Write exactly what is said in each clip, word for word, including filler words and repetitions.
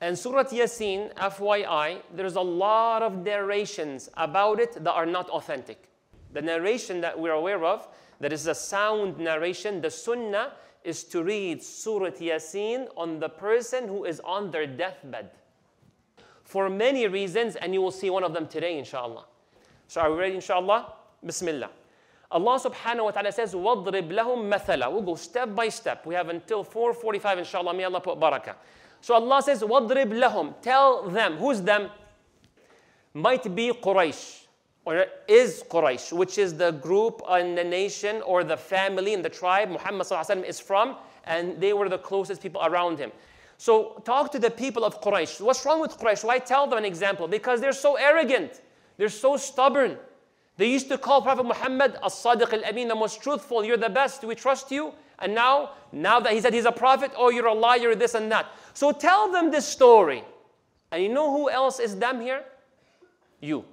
And Surah Yasin, F Y I, there's a lot of narrations about it that are not authentic. The narration that we're aware of, that is a sound narration, the sunnah is to read Surah Yasin on the person who is on their deathbed. For many reasons, and you will see one of them today, inshallah. So are we ready, inshallah? Bismillah. Allah subhanahu wa ta'ala says, وَاضْرِبْ لَهُمْ مَثَلًا. We'll go step by step. We have until four forty-five, inshallah. May Allah put barakah. So Allah says, وَاضْرِبْ لَهُمْ. Tell them. Who's them? Might be Quraysh, or is Quraysh, which is the group and the nation or the family and the tribe Muhammad sallallahu alaihi wasallam is from, and they were the closest people around him. So talk to the people of Quraysh. What's wrong with Quraysh? Why tell them an example? Because they're so arrogant. They're so stubborn. They used to call Prophet Muhammad as-Sadiq al-Amin, the most truthful. You're the best. We trust you. And now, now that he said he's a prophet, oh, you're a liar, this and that. So tell them this story. And you know who else is them here? You.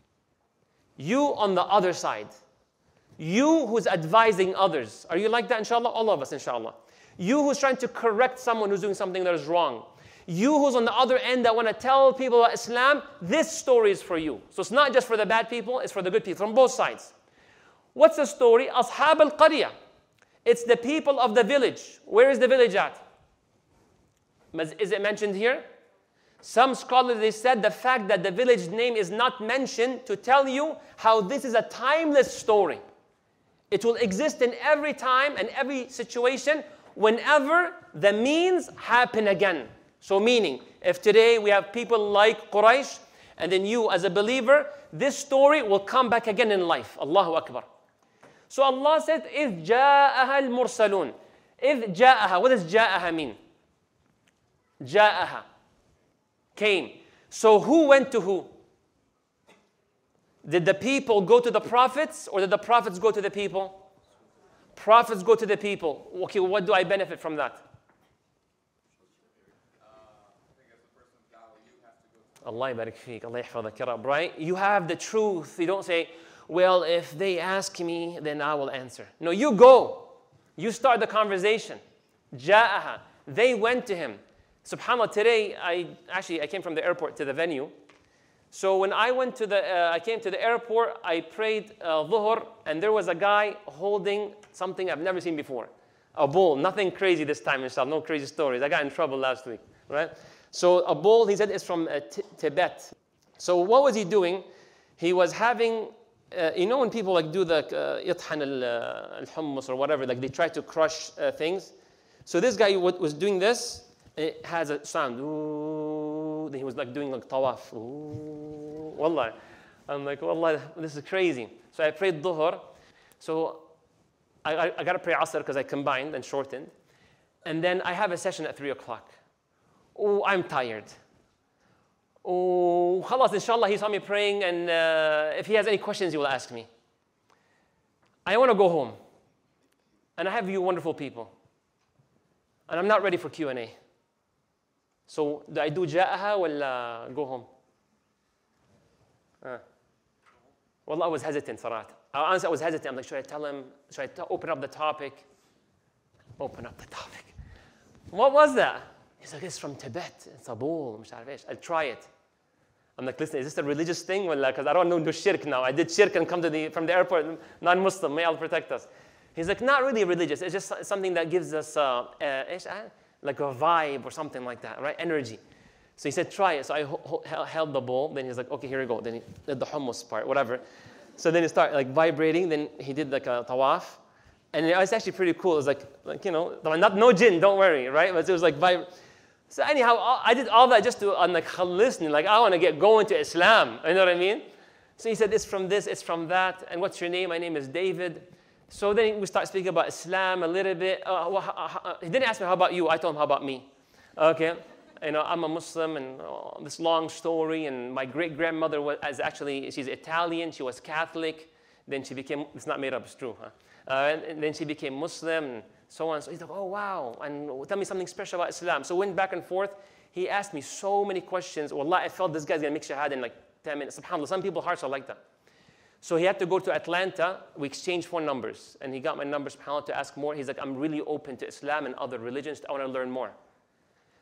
You on the other side. You who's advising others. Are you like that, inshallah? All of us, inshallah. You who's trying to correct someone who's doing something that is wrong. You who's on the other end that want to tell people about Islam, this story is for you. So it's not just for the bad people, it's for the good people, from both sides. What's the story? Ashab al-Qaryah. It's the people of the village. Where is the village at? Is it mentioned here? Some scholars, they said the fact that the village name is not mentioned to tell you how this is a timeless story. It will exist in every time and every situation whenever the means happen again. So meaning, if today we have people like Quraysh, and then you as a believer, this story will come back again in life. Allahu Akbar. So Allah said, إِذْ جَاءَهَا الْمُرْسَلُونَ. إِذْ جَاءَهَا. What does جَاءَهَا mean? جَاءَهَا. Came. So who went to who? Did the people go to the prophets, or did the prophets go to the people? Prophets go to the people. Okay, what do I benefit from that? Allah barik feek, Allah yahfadak ya Rab, right? You have the truth. You don't say, well, if they ask me, then I will answer. No, you go. You start the conversation. Ja'aha. They went to him. SubhanAllah, today, I actually, I came from the airport to the venue. So when I went to the, uh, I came to the airport, I prayed uh, Dhuhr, and there was a guy holding something I've never seen before. A bull. Nothing crazy this time, inshallah. No crazy stories. I got in trouble last week, right? So a bull, he said, is from uh, Tibet. So what was he doing? He was having, uh, you know when people like do the yathan al-hummus or whatever, like they try to crush uh, things. So this guy was doing this. It has a sound. Ooh. Then he was like doing like tawaf. Ooh. Wallah. I'm like, wallah, this is crazy. So I prayed dhuhr. So I, I, I got to pray asr because I combined and shortened. And then I have a session at three o'clock. Oh, I'm tired. Oh, khalas, inshallah, he saw me praying, and uh, if he has any questions, he will ask me. I want to go home. And I have you wonderful people. And I'm not ready for Q and A. So, do I do ja'aha or go home? Uh. Wallah, I was hesitant, sarat. Honestly, I was hesitant. I'm like, should I tell him? Should I t- open up the topic? Open up the topic. What was that? He's like, it's from Tibet. It's a bull. I'll try it. I'm like, listen, is this a religious thing? Because I don't know do shirk now. I did shirk and come to the, from the airport, non-Muslim. May Allah protect us. He's like, not really religious. It's just something that gives us uh, uh, like a vibe or something like that, right? Energy. So he said, try it. So I ho- ho- held the bowl. Then he's like, okay, here we go. Then he did the hummus part, whatever. So then he started like vibrating. Then he did like a tawaf. And it was actually pretty cool. It was like, like you know, not no jinn, don't worry, right? But it was like vib- So anyhow, I did all that just to, I'm like, listening, like I want to get going to Islam. You know what I mean? So he said, it's from this, it's from that. And what's your name? My name is David. So then we start speaking about Islam a little bit. Uh, well, uh, he didn't ask me, how about you? I told him, how about me? Okay. You know, I'm a Muslim, and uh, this long story. And my great-grandmother was actually, she's Italian. She was Catholic. Then she became, it's not made up, it's true. Huh? Uh, and, and then she became Muslim. And so on. So he's like, oh, wow. And tell me something special about Islam. So we went back and forth. He asked me so many questions. Wallah, I felt this guy's going to make shahada in like ten minutes. SubhanAllah, some people's hearts are like that. So he had to go to Atlanta. We exchanged phone numbers. And he got my number, SubhanAllah, to ask more. He's like, I'm really open to Islam and other religions. I want to learn more.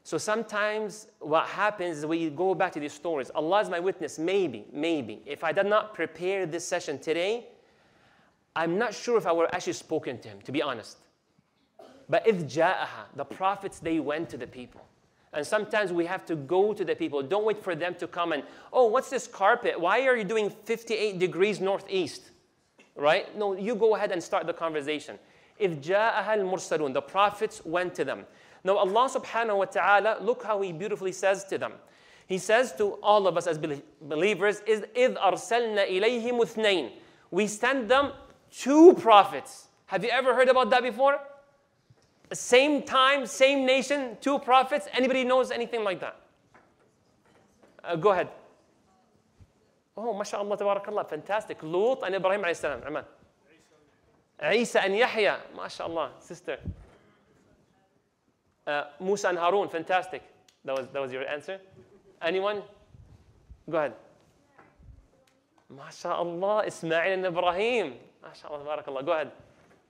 So sometimes what happens is we go back to these stories. Allah is my witness, maybe, maybe. If I did not prepare this session today, I'm not sure if I would have actually spoken to him, to be honest. But إِذْ جَاءَهَا, the prophets, they went to the people. And sometimes we have to go to the people. Don't wait for them to come and, oh, what's this carpet? Why are you doing fifty-eight degrees northeast? Right? No, you go ahead and start the conversation. إِذْ جَاءَهَا الْمُرْسَلُونَ, the prophets went to them. Now Allah subhanahu wa ta'ala, look how He beautifully says to them. He says to all of us as believers, is إِذْ أَرْسَلْنَا إِلَيْهِمُ اثْنَيْنِ. We send them two prophets. Have you ever heard about that before? Same time, same nation, two prophets. Anybody knows anything like that? Uh, go ahead. Oh, mashallah, tabarakallah, fantastic. Lut and Ibrahim alayhi salam. Aman. Isa and Yahya, mashallah, sister. Uh, Musa and Harun, fantastic. That was, that was your answer? Anyone? Go ahead. MashaAllah, Ismail and Ibrahim. MashaAllah, tabarakallah. Go ahead.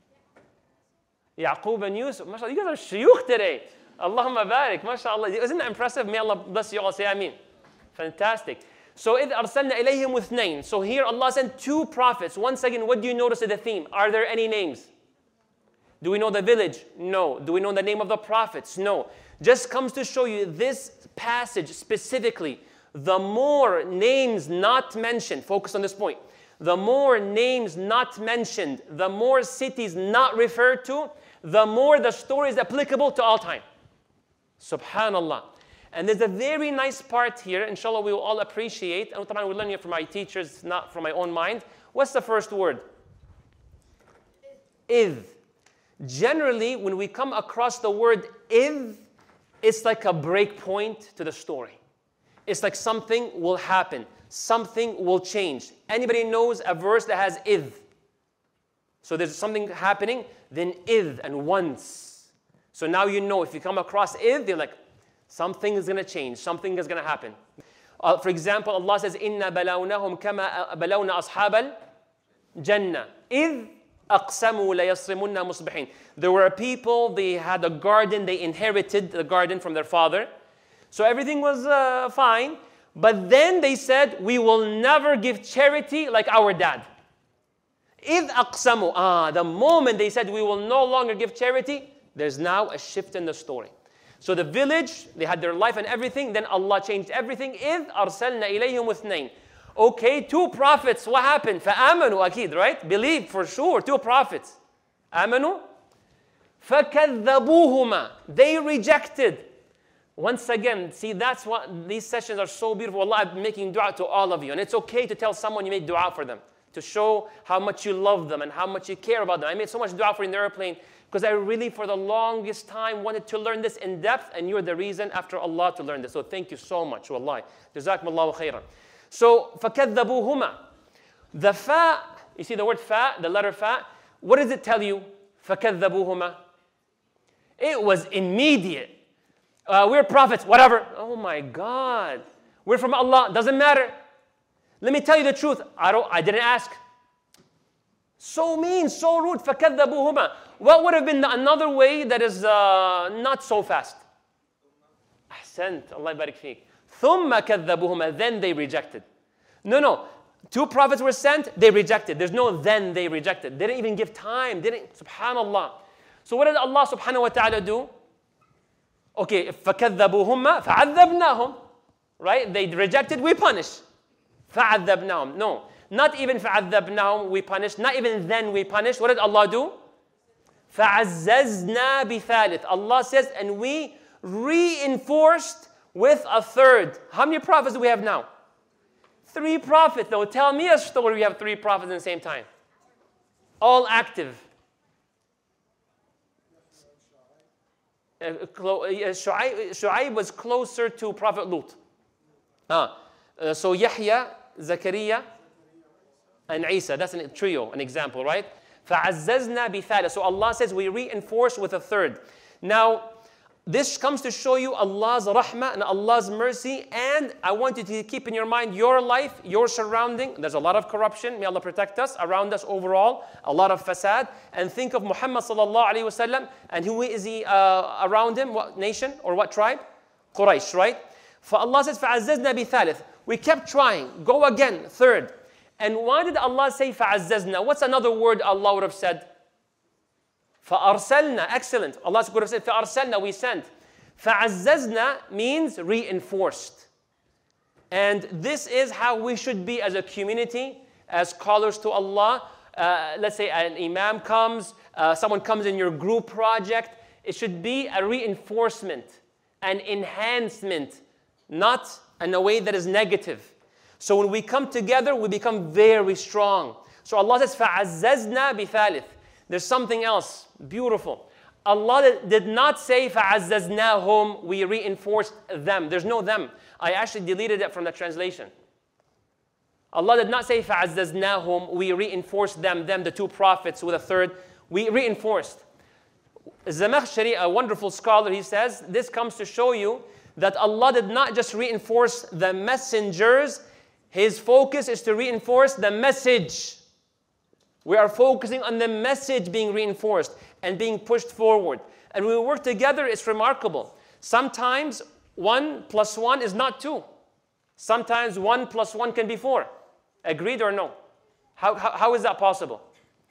Yaqub and Yusuf. MashaAllah, you guys are shuyukh today. Allahumma barik. MashaAllah. Isn't that impressive? May Allah bless you all. Say ameen. Fantastic. So, إِذْ أَرْسَلْنَا إِلَيْهِمْ وِاثْنَيْنِ. So here Allah sent two prophets. Once again, what do you notice in the theme? Are there any names? Do we know the village? No. Do we know the name of the prophets? No. Just comes to show you this passage specifically. The more names not mentioned, focus on this point. The more names not mentioned, the more cities not referred to, the more the story is applicable to all time. Subhanallah. And there's a very nice part here, inshallah we will all appreciate, and we're learning it from my teachers, not from my own mind. What's the first word? إِذْ. Generally, when we come across the word إِذْ, it's like a break point to the story. It's like something will happen. Something will change. Anybody knows a verse that has إِذْ? So there's something happening, then إِذْ, and once. So now you know, if you come across إِذْ, you're like, something is going to change. Something is going to happen. Uh, for example, Allah says, إِنَّا بَلَوْنَهُمْ كَمَا بَلَوْنَا أَصْحَابَ الْجَنَّةِ إِذْ أَقْسَمُوا لَيَصْرِمُنَّ مُصْبِحِينَ. There were people, they had a garden, they inherited the garden from their father. So everything was uh, fine. But then they said, we will never give charity like our dad. إِذْ أَقْسَمُوا. Ah, the moment they said, we will no longer give charity, there's now a shift in the story. So the village, they had their life and everything, then Allah changed everything. إِذْ أَرْسَلْنَا إِلَيْهِمْ وَاثْنَيْنِ. Okay, two prophets, what happened? فَآمَنُوا أكيد, right? Believe for sure, two prophets. آمَنُوا فَكَذَّبُوهُمَا. They rejected. Once again, see, that's what these sessions are so beautiful. Allah, I'm making dua to all of you. And it's okay to tell someone you made dua for them, to show how much you love them and how much you care about them. I made so much dua for you in the airplane because I really, for the longest time, wanted to learn this in depth, and you're the reason after Allah to learn this. So thank you so much, wallahi. Jazakumullahu khairan. So, فَكَذَّبُوهُمَا. The fa, you see the word fa, the letter fa, what does it tell you? فَكَذَّبُوهُمَا. It was immediate. Uh, we're prophets, whatever. Oh my God. We're from Allah, doesn't matter. Let me tell you the truth. I don't. I didn't ask. So mean, so rude. فَكَذَّبُوهُمَا. What would have been another way that is uh, not so fast? أحسنت. Allah barik feek. ثُمَّ كَذَّبُوهُمَا. Then they rejected. No, no. Two prophets were sent, they rejected. There's no then they rejected. They didn't even give time. They didn't, subhanallah. So what did Allah subhanahu wa ta'ala do? Okay, فَكَذَّبُوهُمَا فَعَذَّبْنَاهُمْ. Right? They rejected, we punish. فَعَذَّبْنَاهُمْ. No. Not even فَعَذَّبْنَاهُمْ, we punish. Not even then we punish. What did Allah do? فَعَزَّزْنَا بِثَالِث. Allah says, and we reinforced with a third. How many prophets do we have now? Three prophets. Now tell me a story we have three prophets at the same time. All active. Uh, Shu'aib, Shu'aib was closer to Prophet Lut. Ah, uh, so Yahya, Zakaria, and Isa. That's a trio, an example, right? فَعَزَّزْنَا بِثَالِث. So Allah says we reinforce with a third. Now, this comes to show you Allah's rahmah and Allah's mercy. And I want you to keep in your mind your life, your surrounding. There's a lot of corruption. May Allah protect us. Around us overall, a lot of fasad. And think of Muhammad sallallahu alaihi wasallam. And who is he uh, around him? What nation or what tribe? Quraysh, right? For Allah says, فَعَزَّزْنَا بِثَالِث. We kept trying. Go again, third. And why did Allah say فَعَزَّزْنَا? What's another word Allah would have said? فَأَرْسَلْنَا. Excellent. Allah would have said, فَأَرْسَلْنَا, we sent. فَعَزَّزْنَا means reinforced. And this is how we should be as a community, as callers to Allah. Uh, let's say an imam comes, uh, someone comes in your group project. It should be a reinforcement, an enhancement, not in a way that is negative. So when we come together, we become very strong. So Allah says, فَعَزَّزْنَا بِثَالِث. There's something else beautiful. Allah did not say فَعَزَّزْنَاهُمْ, we reinforced them. There's no them. I actually deleted it from the translation. Allah did not say فَعَزَّزْنَاهُمْ, we reinforced them, them, the two prophets with a third. We reinforced. Zamakhshari, a wonderful scholar, he says, this comes to show you that Allah did not just reinforce the messengers. His focus is to reinforce the message. We are focusing on the message being reinforced and being pushed forward. And when we work together, it's remarkable. Sometimes one plus one is not two. Sometimes one plus one can be four. Agreed or no? How, how, how is that possible?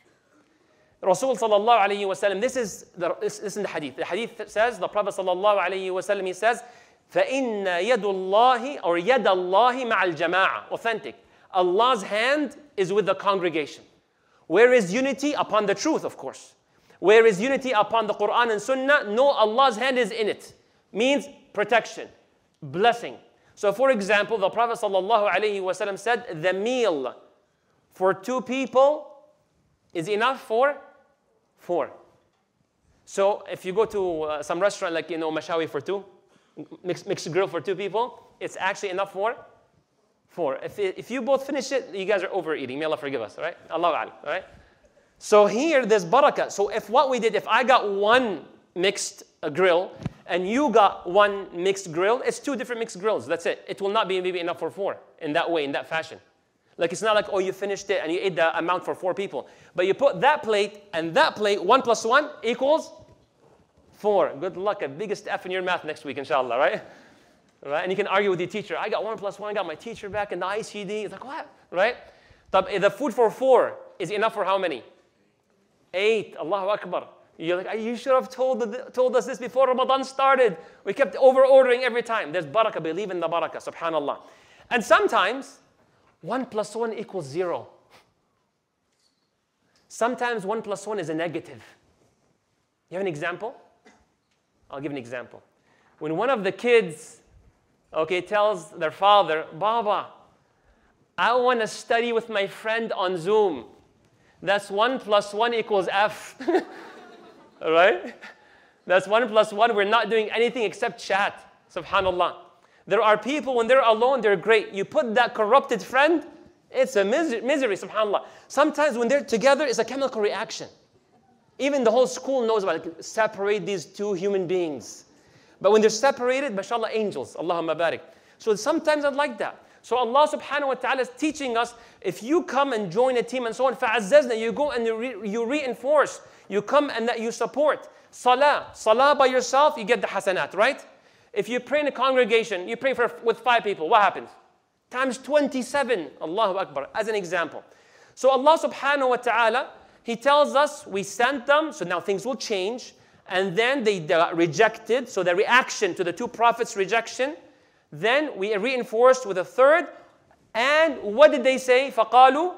Rasul sallallahu alayhi wa sallam, this is, the, this, this is in the hadith. The hadith says, the Prophet sallallahu alayhi wa sallam, he says, فَإِنَّ يَدُ اللَّهِ or يَدَ اللَّهِ مَعَ الْجَمَاعَةِ. Authentic. Allah's hand is with the congregation. Where is unity? Upon the truth, of course. Where is unity? Upon the Quran and Sunnah? No, Allah's hand is in it. Means protection, blessing. So for example, the Prophet sallallahu alayhi wa sallam said, the meal for two people is enough for four. So if you go to uh, some restaurant like, you know, Mashawi for two, mixed, mixed grill for two people, it's actually enough for four. If, if you both finish it, you guys are overeating. May Allah forgive us, all right? Allahu A'lam, all right? So here, there's barakah. So if what we did, if I got one mixed uh, grill, and you got one mixed grill, it's two different mixed grills. That's it. It will not be maybe enough for four in that way, in that fashion. Like it's not like, oh, you finished it and you ate the amount for four people. But you put that plate and that plate, one plus one equals four. Good luck. A biggest F in your math next week, inshallah, right? Right? And you can argue with your teacher. I got one plus one. I got my teacher back in the I C D. It's like, what? Right? The food for four is enough for how many? Eight. Allahu Akbar. You're like, you should have told, the, told us this before Ramadan started. We kept over-ordering every time. There's barakah. Believe in the barakah. Subhanallah. And sometimes, one plus one equals zero. Sometimes one plus one is a negative. You have an example? I'll give an example. When one of the kids, okay, tells their father, Baba, I want to study with my friend on Zoom. That's one plus one equals F. All right? That's one plus one. We're not doing anything except chat. Subhanallah. There are people, when they're alone, they're great. You put that corrupted friend, it's a misery, misery, subhanAllah. Sometimes when they're together, it's a chemical reaction. Even the whole school knows about it. Separate these two human beings. But when they're separated, mashallah, angels. Allahumma barik. So sometimes I'd like that. So Allah subhanahu wa ta'ala is teaching us, if you come and join a team and so on, فَعَزَّزْنَا, you go and you, re you reinforce. You come and that you support. Salah. Salah by yourself, you get the hasanat, right? If you pray in a congregation, you pray for, with five people, what happens? Times twenty-seven. Allahu Akbar, as an example. So Allah subhanahu wa ta'ala, He tells us, we sent them, so now things will change. And then they got rejected, so the reaction to the two prophets' rejection. Then we reinforced with a third. And what did they say? فَقَالُوا,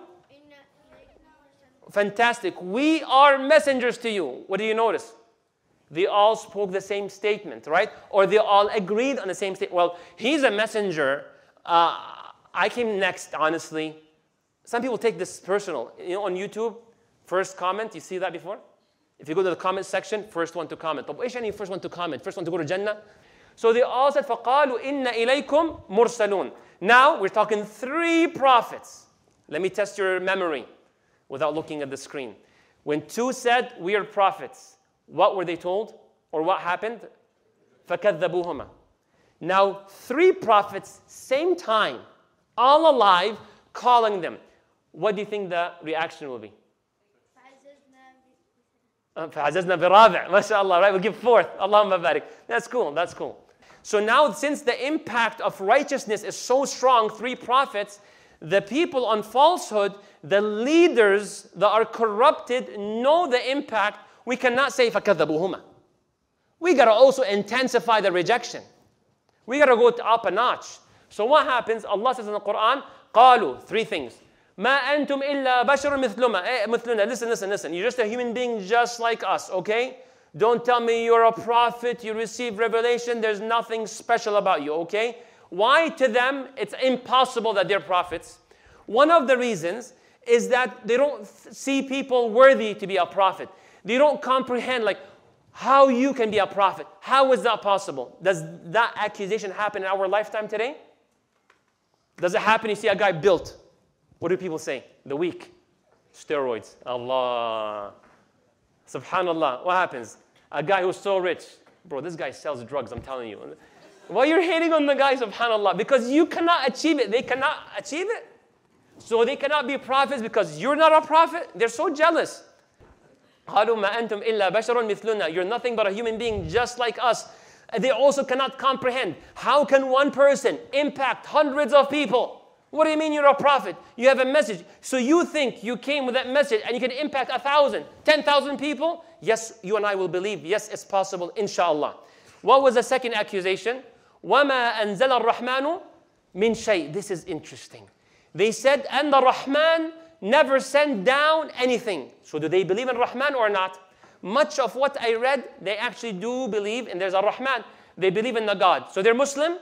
fantastic. We are messengers to you. What do you notice? They all spoke the same statement, right? Or they all agreed on the same statement. Well, he's a messenger. Uh, I came next, honestly. Some people take this personal. You know, on YouTube, first comment, you see that before? If you go to the comment section, first one to comment. طب إيش يعني first one to comment? First one to go to Jannah? So they all said, فَقَالُوا إِنَّ إِلَيْكُمْ مُرْسَلُونَ. Now, we're talking three prophets. Let me test your memory without looking at the screen. When two said, we are prophets, what were they told? Or what happened? فَكَذَّبُوهُمَا. Now, three prophets, same time, all alive, calling them. What do you think the reaction will be? فَعَزَزْنَا بِرَابِعٍ. MashaAllah, right? We'll give fourth. Allahumma barik. That's cool, that's cool. So now, since the impact of righteousness is so strong, three prophets, the people on falsehood, the leaders that are corrupted know the impact. We cannot say فَكَذَّبُوهُمَا. We got to also intensify the rejection. We got to go up a notch. So what happens? Allah says in the Quran, قَالُوا, three things. مَا أَنْتُمْ إِلَّا بَشَرٌ مِثْلُنَا. مثلنا. Listen, listen, listen. You're just a human being just like us, okay? Don't tell me you're a prophet, you receive revelation, there's nothing special about you, okay? Why to them it's impossible that they're prophets? One of the reasons is that they don't see people worthy to be a prophet. They don't comprehend like how you can be a prophet. How is that possible? Does that accusation happen in our lifetime today? Does it happen? You see a guy built. What do people say? The weak. Steroids. Allah. Subhanallah. What happens? A guy who's so rich. Bro, this guy sells drugs, I'm telling you. Why you're hating on the guy, subhanallah? Because you cannot achieve it. They cannot achieve it. So they cannot be prophets because you're not a prophet. They're so jealous. قَالُوا مَا أَنْتُمْ إِلَّا بَشَرٌ مِثْلُنَا. You're nothing but a human being just like us. They also cannot comprehend. How can one person impact hundreds of people? What do you mean you're a prophet? You have a message. So you think you came with that message and you can impact a thousand, ten thousand people? Yes, you and I will believe. Yes, it's possible, inshallah. What was the second accusation? وَمَا أَنزَلَ الرَّحْمَنُ مِنْ شَيْءٍ. This is interesting. They said, and the Rahman never sent down anything. So do they believe in Rahman or not? Much of what I read, they actually do believe, and there's a Rahman. They believe in the God. So they're Muslim?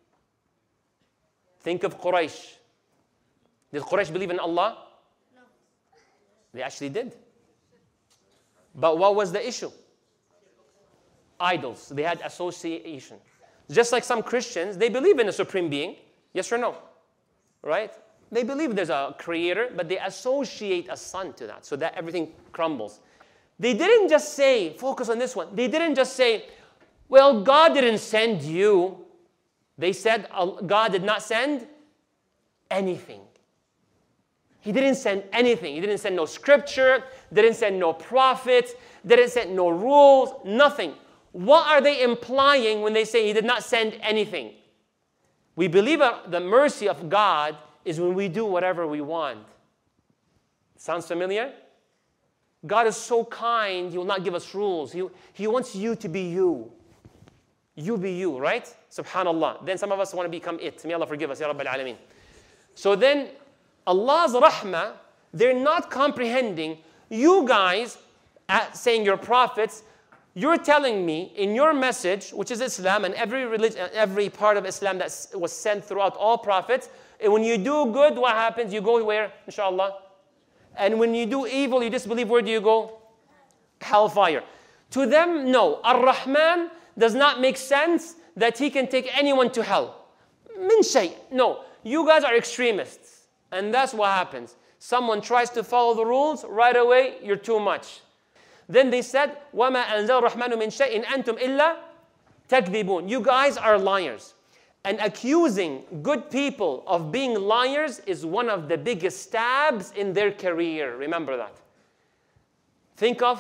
Think of Quraysh. Did Quraysh believe in Allah? No. They actually did. But what was the issue? Idols. They had association. Just like some Christians, they believe in a supreme being. Yes or no? Right? They believe there's a creator, but they associate a son to that, so that everything crumbles. They didn't just say, focus on this one. They didn't just say, well, God didn't send you. They said God did not send anything. He didn't send anything. He didn't send no scripture, didn't send no prophets, didn't send no rules, nothing. What are they implying when they say he did not send anything? We believe the mercy of God is when we do whatever we want. Sounds familiar? God is so kind, he will not give us rules. He, he wants you to be you. You be you, right? Subhanallah. Then some of us want to become it. May Allah forgive us, Ya Rabbil Alameen. So then, Allah's rahmah, they're not comprehending. You guys, at saying you're prophets, you're telling me in your message, which is Islam, and every religion, every part of Islam that was sent throughout all prophets, and when you do good, what happens? You go where? Inshallah. And when you do evil, you disbelieve, where do you go? Hellfire. To them, no. Ar-Rahman does not make sense that he can take anyone to hell. Min shay. No. You guys are extremists. And that's what happens. Someone tries to follow the rules, right away, you're too much. Then they said, وَمَا أَنزَلَ الرَّحْمَنُ مِنْ شَيْءٍ إِنْ أَنْتُمْ إِلَّا تَكْذِبُونَ. You guys are liars. And accusing good people of being liars is one of the biggest stabs in their career. Remember that. Think of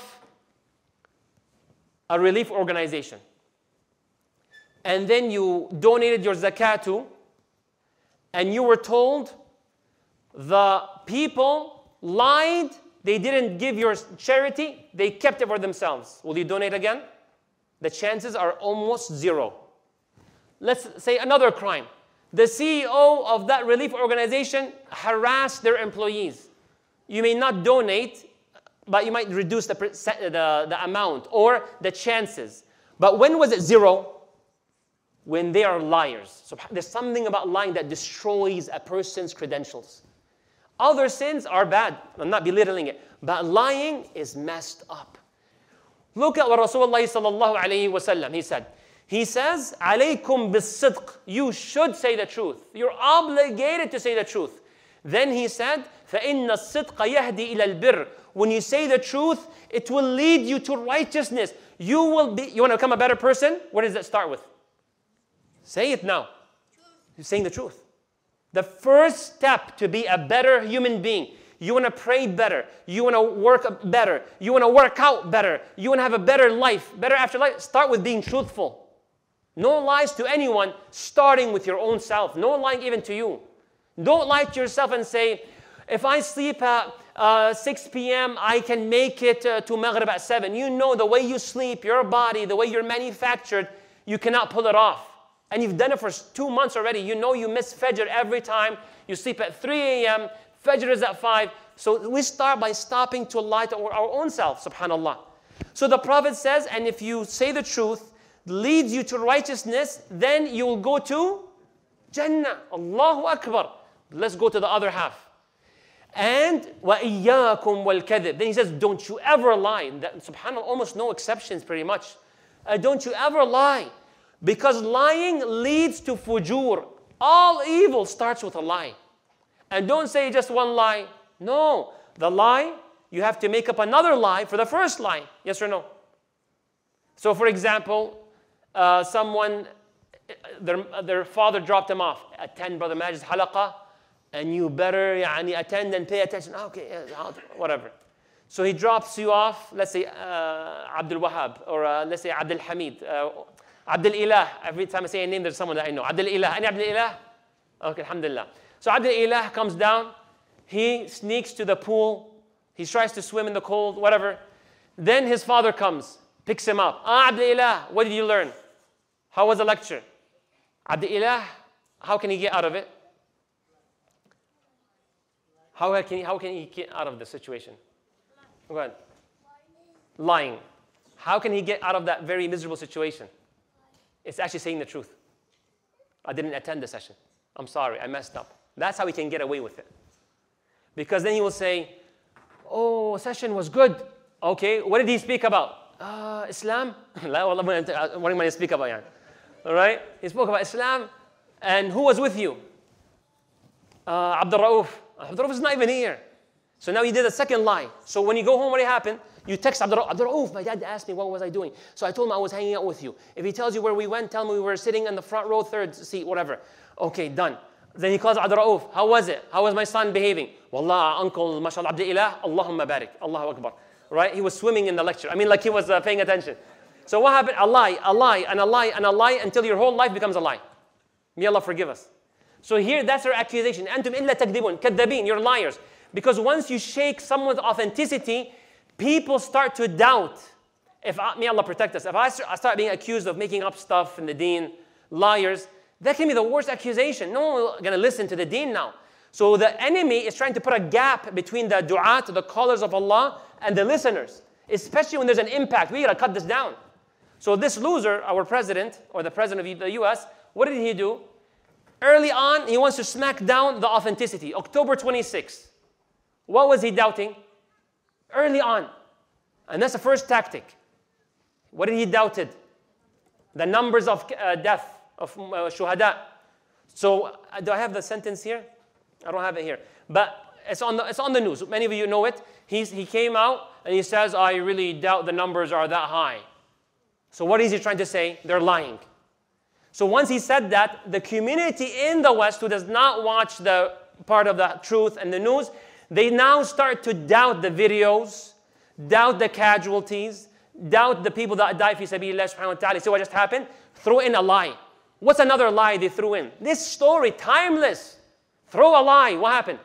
a relief organization. And then you donated your zakat to, and you were told the people lied, they didn't give your charity, they kept it for themselves. Will you donate again? The chances are almost zero. Let's say another crime. The C E O of that relief organization harassed their employees. You may not donate, but you might reduce the, the, the amount or the chances. But when was it zero? When they are liars. So there's something about lying that destroys a person's credentials. Other sins are bad. I'm not belittling it. But lying is messed up. Look at what Rasulullah sallallahu alayhi wa sallam, he said. He says, alaykum bis-sidq. You should say the truth. You're obligated to say the truth. Then he said, فَإِنَّ الصِّدْقَ يَهْدِي إِلَى الْبِرِّ. When you say the truth, it will lead you to righteousness. You will be, you want to become a better person? Where does that start with? Say it now. You're saying the truth. The first step to be a better human being, you want to pray better, you want to work better, you want to work out better, you want to have a better life, better afterlife, start with being truthful. No lies to anyone, starting with your own self. No lying even to you. Don't lie to yourself and say, if I sleep at uh, six p m, I can make it uh, to Maghrib at seven. You know the way you sleep, your body, the way you're manufactured, you cannot pull it off. And you've done it for two months already. You know you miss Fajr every time. You sleep at three a m, Fajr is at five. So we start by stopping to lie to our own self, subhanAllah. So the Prophet says, and if you say the truth, leads you to righteousness, then you will go to Jannah. Allahu Akbar. Let's go to the other half. And وَإِيَّاكُمْ وَالْكَذِبِ. Then he says, don't you ever lie. That, subhanAllah, almost no exceptions pretty much. Uh, don't you ever lie. Because lying leads to fujur. All evil starts with a lie. And don't say just one lie. No. The lie, you have to make up another lie for the first lie. Yes or no? So for example, uh, someone, their, their father dropped him off. Attend Brother Majid's halaqah, and you better يعني, attend and pay attention. Okay, whatever. So he drops you off, let's say uh, Abdul Wahab, or uh, let's say Abdul Hamid, uh, Abdul Ilah. Every time I say a name, there's someone that I know. Abdul Ilah. Any Abdul Ilah? Okay, alhamdulillah. So Abdul Ilah comes down. He sneaks to the pool. He tries to swim in the cold, whatever. Then his father comes, picks him up. Ah, Abdul Ilah, what did you learn? How was the lecture? Abdul Ilah, how can he get out of it? How can he, how can he get out of the situation? Go ahead. Lying. How can he get out of that very miserable situation? It's actually saying the truth. I didn't attend the session. I'm sorry, I messed up. That's how he can get away with it. Because then he will say, oh, session was good. Okay, what did he speak about? Uh, Islam? What am I speak about? All right? He spoke about Islam. And who was with you? Uh, Abdul Rauf. Abdul Rauf is not even here. So now you did a second lie. So when you go home, what happened? You text Abdul Rauf. Abdul Rauf, my dad asked me, what was I doing? So I told him I was hanging out with you. If he tells you where we went, tell him we were sitting in the front row, third seat, whatever. Okay, done. Then he calls Abdul Rauf. How was it? How was my son behaving? Wallah, uncle, mashallah, Abdul Ilah, Allahumma barik. Allahu Akbar. Right? He was swimming in the lecture. I mean, like he was uh, paying attention. So what happened? A lie, a lie, and a lie, and a lie until your whole life becomes a lie. May Allah forgive us. So here, that's our accusation. أنتم إلا تكذبون. كذابين, you're liars. Because once you shake someone's authenticity, people start to doubt. If I, may Allah protect us. If I start being accused of making up stuff in the deen, liars, that can be the worst accusation. No one is going to listen to the deen now. So the enemy is trying to put a gap between the du'at, the callers of Allah, and the listeners. Especially when there's an impact. We got to cut this down. So this loser, our president, or the president of the U S, what did he do? Early on, he wants to smack down the authenticity. October twenty-sixth. What was he doubting? Early on. And that's the first tactic. What did he doubted? The numbers of uh, death, of uh, shuhada. So, uh, do I have the sentence here? I don't have it here. But it's on the, it's on the news. Many of you know it. He's, he came out and he says, I really doubt the numbers are that high. So what is he trying to say? They're lying. So once he said that, the community in the West who does not watch the part of the truth and the news, they now start to doubt the videos, doubt the casualties, doubt the people that died fi sabilillah subhanahu wa ta'ala. See what just happened? Throw in a lie. What's another lie they threw in? This story, timeless. Throw a lie. What happened?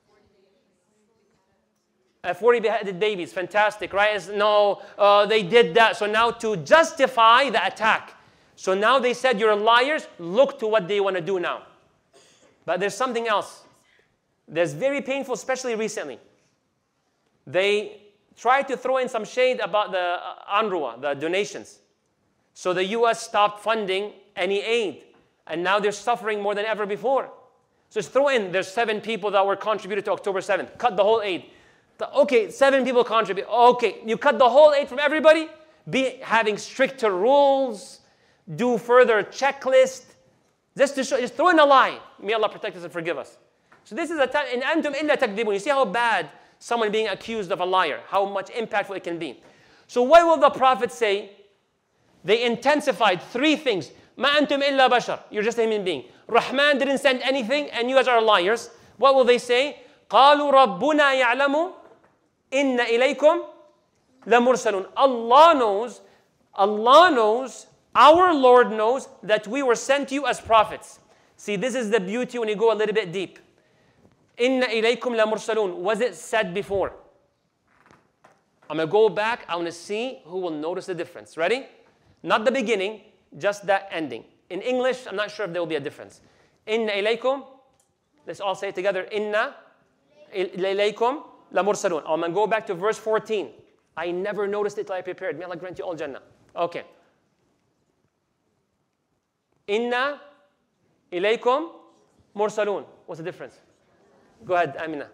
Uh, forty beheaded babies. Fantastic, right? It's, no, uh, they did that. So now to justify the attack. So now they said you're liars. Look to what they want to do now. But there's something else. There's very painful, especially recently. They tried to throw in some shade about the uh, UNRWA, the donations. So the U S stopped funding any aid. And now they're suffering more than ever before. So just throw in, there's seven people that were contributed to October seventh. Cut the whole aid. The, okay, seven people contribute. Okay, you cut the whole aid from everybody? Be having stricter rules. Do further checklist. Just to show, just throw in a lie. May Allah protect us and forgive us. So this is a time, in antum illa takdibun. You see how bad someone being accused of a liar, how much impactful it can be. So what will the Prophet say? They intensified three things. Ma antum illa bashar. You're just a human being. Rahman didn't send anything and you guys are liars. What will they say? قالوا ربنا يعلم إن إليكم لمرسلون. Allah knows, Allah knows, Our Lord knows that we were sent to you as prophets. See, this is the beauty when you go a little bit deep. Inna ilaykum la mursalun. Was it said before? I'm going to go back. I want to see who will notice the difference. Ready? Not the beginning, just that ending. In English, I'm not sure if there will be a difference. Inna ilaykum. Let's all say it together. Inna ilaykum la mursalun. I'm going to go back to verse fourteen. I never noticed it till I prepared. May Allah grant you all Jannah. Okay. Inna ilaykum mursalun. What's the difference? Go ahead, Amina.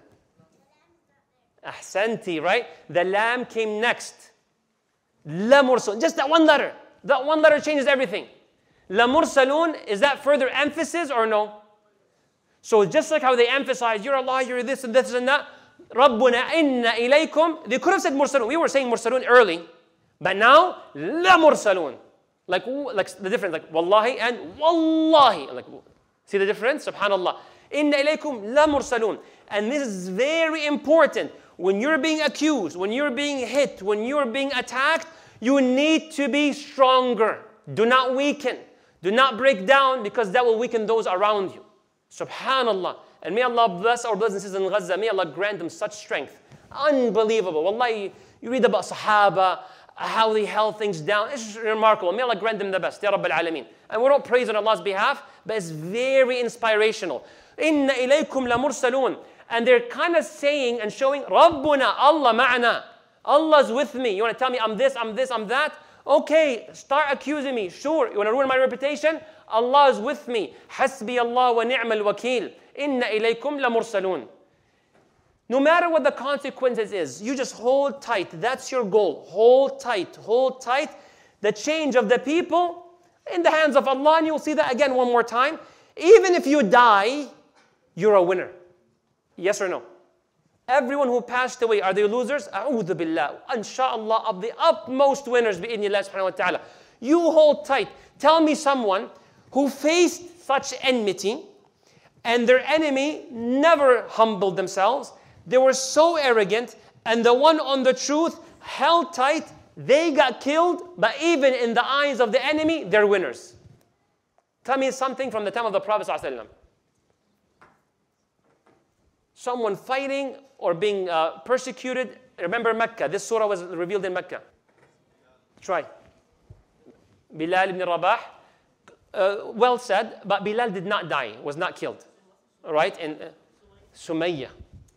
Ahsanti, right? The lamb came next. La mursalun. Just that one letter. That one letter changes everything. La mursalun, is that further emphasis or no? So just like how they emphasize, you're Allah, you're this and this and that. Rabbuna inna ilaykum. They could have said mursalun. We were saying mursalun early. But now, la mursalun. Like, like the difference, like wallahi and wallahi. Like, see the difference? Subhanallah. Inna ilaykum la mursalun. And this is very important. When you're being accused, when you're being hit, when you're being attacked, you need to be stronger. Do not weaken. Do not break down, because that will weaken those around you. Subhanallah. And may Allah bless our brothers and sisters in Gaza. May Allah grant them such strength. Unbelievable. Wallahi, you read about Sahaba, how they held things down. It's remarkable. May Allah grant them the best. Ya Rabbil Alameen. And we don't praise on Allah's behalf, but it's very inspirational. Inna ilaykum la mursalun. And they're kind of saying and showing, Rabbuna, Allah ma'ana. Allah's with me. You want to tell me I'm this, I'm this, I'm that? Okay, start accusing me. Sure. You want to ruin my reputation? Allah is with me. Hasbi Allah wa ni'mal wakil. Inna ilaykum la mursalun. No matter what the consequences is, you just hold tight. That's your goal. Hold tight, hold tight. The change of the people in the hands of Allah, and you'll see that again one more time. Even if you die, you're a winner. Yes or no? Everyone who passed away, are they losers? A'udhu billah. Insha'Allah, of the utmost winners, bi'idhnillah subhanahu wa ta'ala. You hold tight. Tell me someone who faced such enmity, and their enemy never humbled themselves. They were so arrogant, and the one on the truth held tight. They got killed, but even in the eyes of the enemy, they're winners. Tell me something from the time of the Prophet ﷺ. Someone fighting or being uh, persecuted. Remember Mecca. This surah was revealed in Mecca. Try. Bilal ibn Rabah. Uh, well said, but Bilal did not die, was not killed. Right? And uh, Sumayya.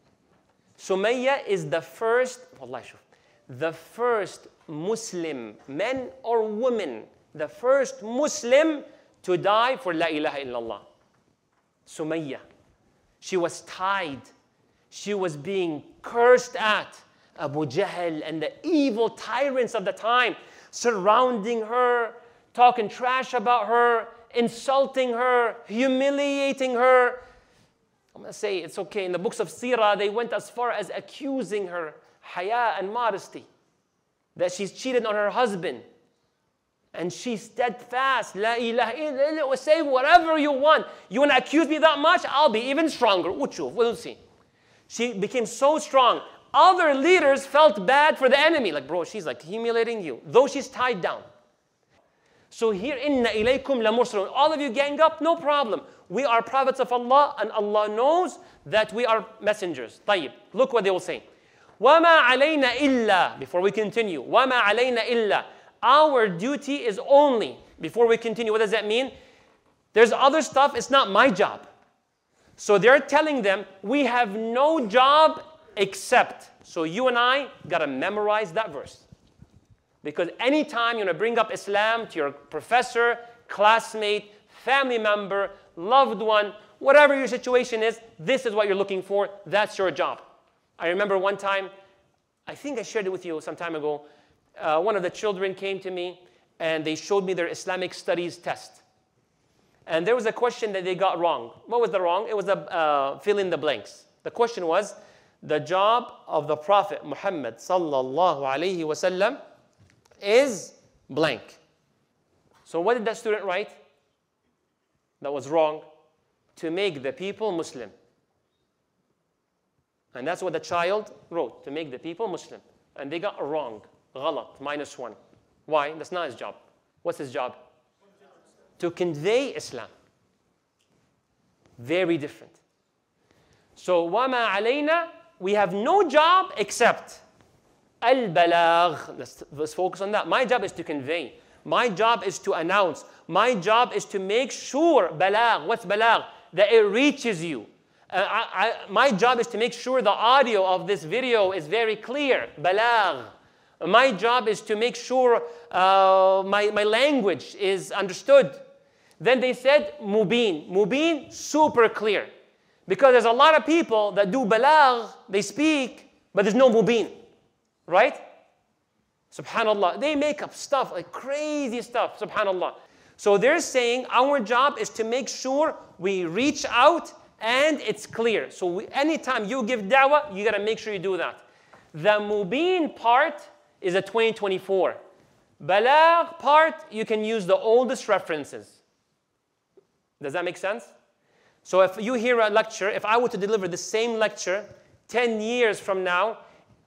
Sumayya is the first, wallahi shuf, the first Muslim, men or women, the first Muslim to die for La ilaha illallah. Sumayya. She was tied. She was being cursed at. Abu Jahl and the evil tyrants of the time surrounding her, talking trash about her, insulting her, humiliating her. I'm going to say it's okay. In the books of Sirah, they went as far as accusing her, haya and modesty, that she's cheated on her husband. And she's steadfast. La ilaha illallah. Say whatever you want. You want to accuse me that much? I'll be even stronger. Uchuf, we'll see. She became so strong. Other leaders felt bad for the enemy. Like, bro, she's like humiliating you. Though she's tied down. So here, inna ilaykum la mursalun. All of you gang up, no problem. We are prophets of Allah, and Allah knows that we are messengers. Tayyib. Look what they will say. وَمَا عَلَيْنَا إِلَّا. Before we continue. وَمَا عَلَيْنَا إِلَّا. Our duty is only, before we continue, what does that mean? There's other stuff, it's not my job. So they're telling them, we have no job except. So you and I got to memorize that verse. Because anytime you want to bring up Islam to your professor, classmate, family member, loved one, whatever your situation is, this is what you're looking for. That's your job. I remember one time, I think I shared it with you some time ago, uh, one of the children came to me and they showed me their Islamic studies test. And there was a question that they got wrong. What was the wrong? It was a uh, fill in the blanks. The question was, the job of the Prophet Muhammad sallallahu alayhi wasallam is blank. So what did that student write? That was wrong. To make the people Muslim. And that's what the child wrote, to make the people Muslim. And they got wrong. Ghalat, minus one. Why? That's not his job. What's his job? to convey Islam. Very different. So, وَمَا عَلَيْنَا, we have no job except al-balagh. Let's, let's focus on that. My job is to convey. My job is to announce. My job is to make sure, balagh, what's balagh? That it reaches you. Uh, I, I, my job is to make sure the audio of this video is very clear, balagh. My job is to make sure uh, my, my language is understood. Then they said, mubin. Mubin, super clear. Because there's a lot of people that do balagh, they speak, but there's no mubin. Right? Subhanallah. They make up stuff, like crazy stuff. Subhanallah. So they're saying our job is to make sure we reach out and it's clear. So we, anytime you give da'wah, you got to make sure you do that. The mubin part is a twenty twenty-four. Balagh part, you can use the oldest references. Does that make sense? So if you hear a lecture, if I were to deliver the same lecture ten years from now,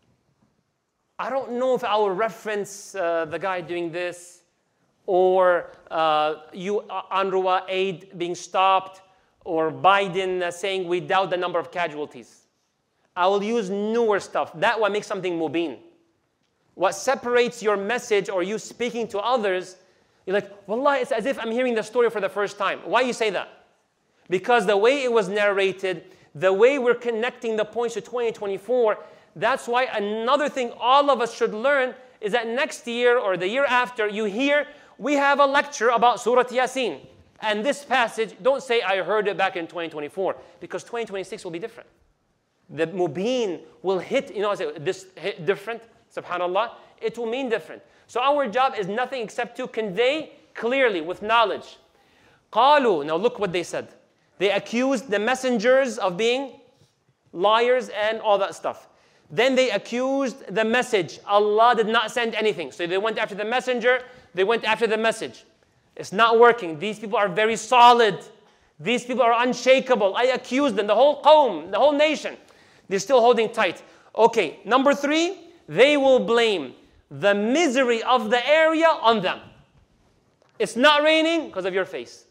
I don't know if I will reference uh, the guy doing this, or uh, you, uh, UNRWA aid being stopped, or Biden uh, saying we doubt the number of casualties. I will use newer stuff. That what makes something mubin. What separates your message or you speaking to others, you're like, wallah, it's as if I'm hearing the story for the first time. Why you say that? Because the way it was narrated, the way we're connecting the points to twenty twenty-four, that's why another thing all of us should learn is that next year or the year after, you hear, we have a lecture about Surah Yasin. And this passage, don't say, I heard it back in twenty twenty-four, because twenty twenty-six will be different. The mubin will hit, you know, this hit different, subhanAllah, it will mean different. So our job is nothing except to convey clearly with knowledge. قالوا, now look what they said. They accused the messengers of being liars and all that stuff. Then they accused the message. Allah did not send anything. So they went after the messenger, they went after the message. It's not working. These people are very solid. These people are unshakable. I accuse them, the whole qawm, the whole nation. They're still holding tight. Okay, number three, they will blame the misery of the area on them. It's not raining because of your face.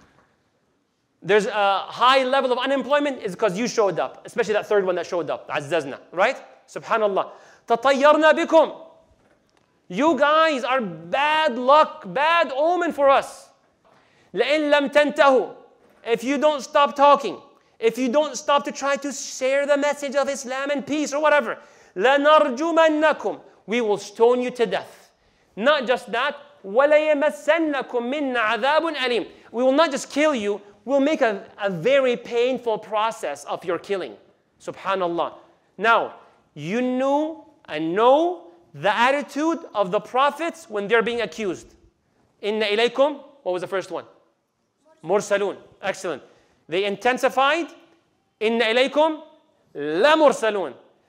There's a high level of unemployment is because you showed up, especially that third one that showed up, عززنا, right? Subhanallah. تطيرنا بكم. You guys are bad luck, bad omen for us. لئن لم تنتهوا. If you don't stop talking, if you don't stop to try to share the message of Islam and peace or whatever, لنرجمنكم. We will stone you to death. Not just that, وَلَيَمَسَّنَّكُم مِّنَّا عَذَابٌ أَلِيمٌ. We will not just kill you, we'll make a, a very painful process of your killing. Subhanallah. Now, you knew and know the attitude of the prophets when they're being accused. Inna ilaykum, what was the first one? Mursalun. Excellent. They intensified. Inna ilaykum la mursalun.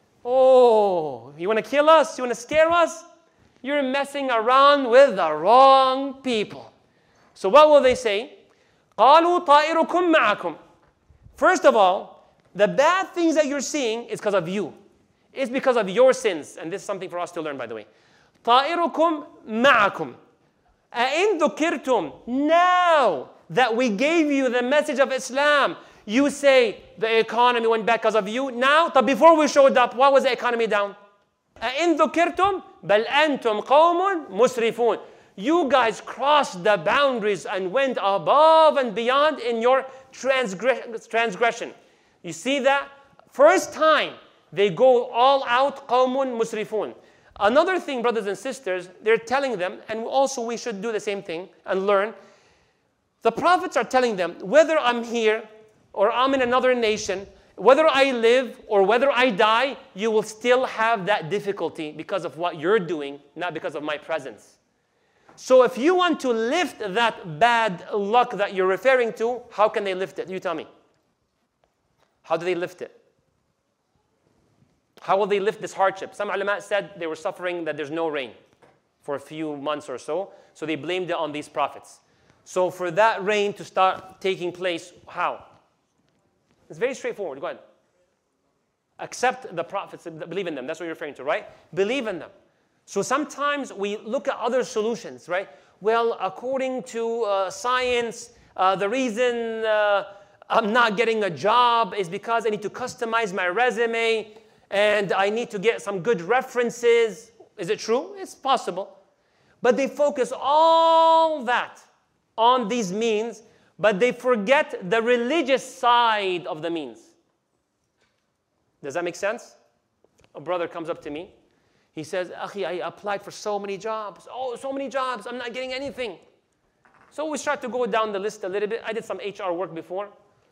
Oh, you want to kill us? You want to scare us? You're messing around with the wrong people. So what will they say? قَالُوا طَائِرُكُمْ مَعَكُمْ. First of all, the bad things that you're seeing is because of you. It's because of your sins. And this is something for us to learn, by the way. طَائِرُكُمْ مَعَكُمْ. أَإِن ذُكِرْتُمْ. Now that we gave you the message of Islam, you say the economy went back because of you. Now, but before we showed up, why was the economy down? أَإِن ذُكِرْتُمْ بَلْ أَنْتُمْ قَوْمٌ مُسْرِفُونَ. You guys crossed the boundaries and went above and beyond in your transgression. You see that? First time they go all out, قَوْمٌ مُسْرِفُونَ. Another thing, brothers and sisters, they're telling them, and also we should do the same thing and learn. The prophets are telling them, whether I'm here or I'm in another nation, whether I live or whether I die, you will still have that difficulty because of what you're doing, not because of my presence. So if you want to lift that bad luck that you're referring to, how can they lift it? You tell me. How do they lift it? How will they lift this hardship? Some ulama said they were suffering that there's no rain for a few months or so, so they blamed it on these prophets. So for that rain to start taking place, how? It's very straightforward. Go ahead. Accept the prophets, believe in them. That's what you're referring to, right? Believe in them. So sometimes we look at other solutions, right? well, according to uh, science, uh, the reason uh, I'm not getting a job is because I need to customize my resume and I need to get some good references. Is it true? It's possible. But they focus all that on these means, but they forget the religious side of the means. Does that make sense? A brother comes up to me. He says, Akhi, I applied for so many jobs. Oh, so many jobs. I'm not getting anything. So we start to go down the list a little bit. I did some H R work before.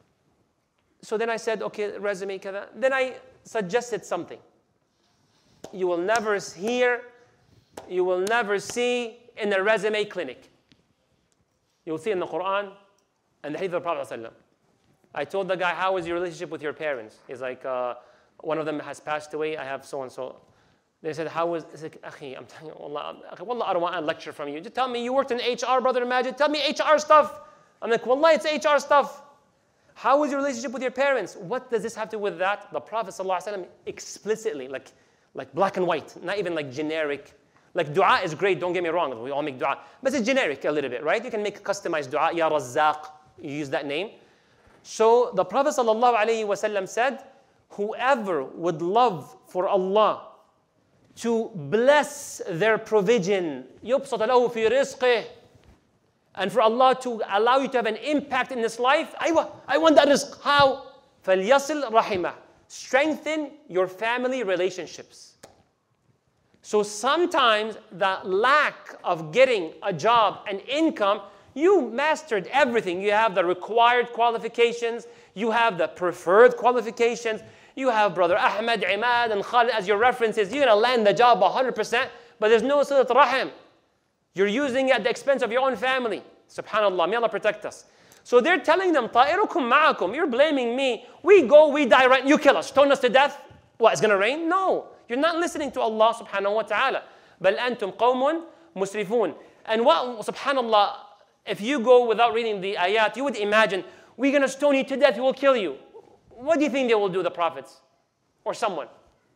So then I said, okay, resume, kada. Then I suggested something. You will never hear, you will never see in a resume clinic. You will see in the Quran and the Hadith of the Prophet ﷺ. I told the guy, how is your relationship with your parents? He's like, uh, one of them has passed away. I have so and so. They said, how was, it's like, Akhi, I'm telling you, Wallah, Wallah, I don't want a lecture from you. Just tell me, you worked in H R, Brother Majid. Tell me H R stuff. I'm like, Wallah, it's H R stuff. How is your relationship with your parents? What does this have to do with that? The Prophet ﷺ explicitly, like, like black and white, not even like generic. Like dua is great, don't get me wrong. We all make dua. But it's generic a little bit, right? You can make customized dua. Ya Razzaq, you use that name. So the Prophet ﷺ said, whoever would love for Allah to bless their provision, يُبْسَطَ لَهُ فِي رِزْقِهِ, and for Allah to allow you to have an impact in this life, aywa, I want that rizq. How? فَلْيَصِلْ رَحِمَهُ. Strengthen your family relationships. So sometimes the lack of getting a job and income, you mastered everything. You have the required qualifications, you have the preferred qualifications, you have Brother Ahmed, Imad, and Khalid as your references. You're going to land the job one hundred percent, but there's no silat rahim. You're using it at the expense of your own family. Subhanallah, may Allah protect us. So they're telling them, طَائِرُكُمْ مَعَكُمْ. You're blaming me. We go, we die, right? You kill us, stone us to death. What, it's going to rain? No. You're not listening to Allah subhanahu wa ta'ala. بَلْ أَنْتُمْ قَوْمٌ مُسْرِفُونَ. And what, subhanallah, if you go without reading the ayat, you would imagine, we're going to stone you to death, we will kill you. What do you think they will do, the prophets? Or someone?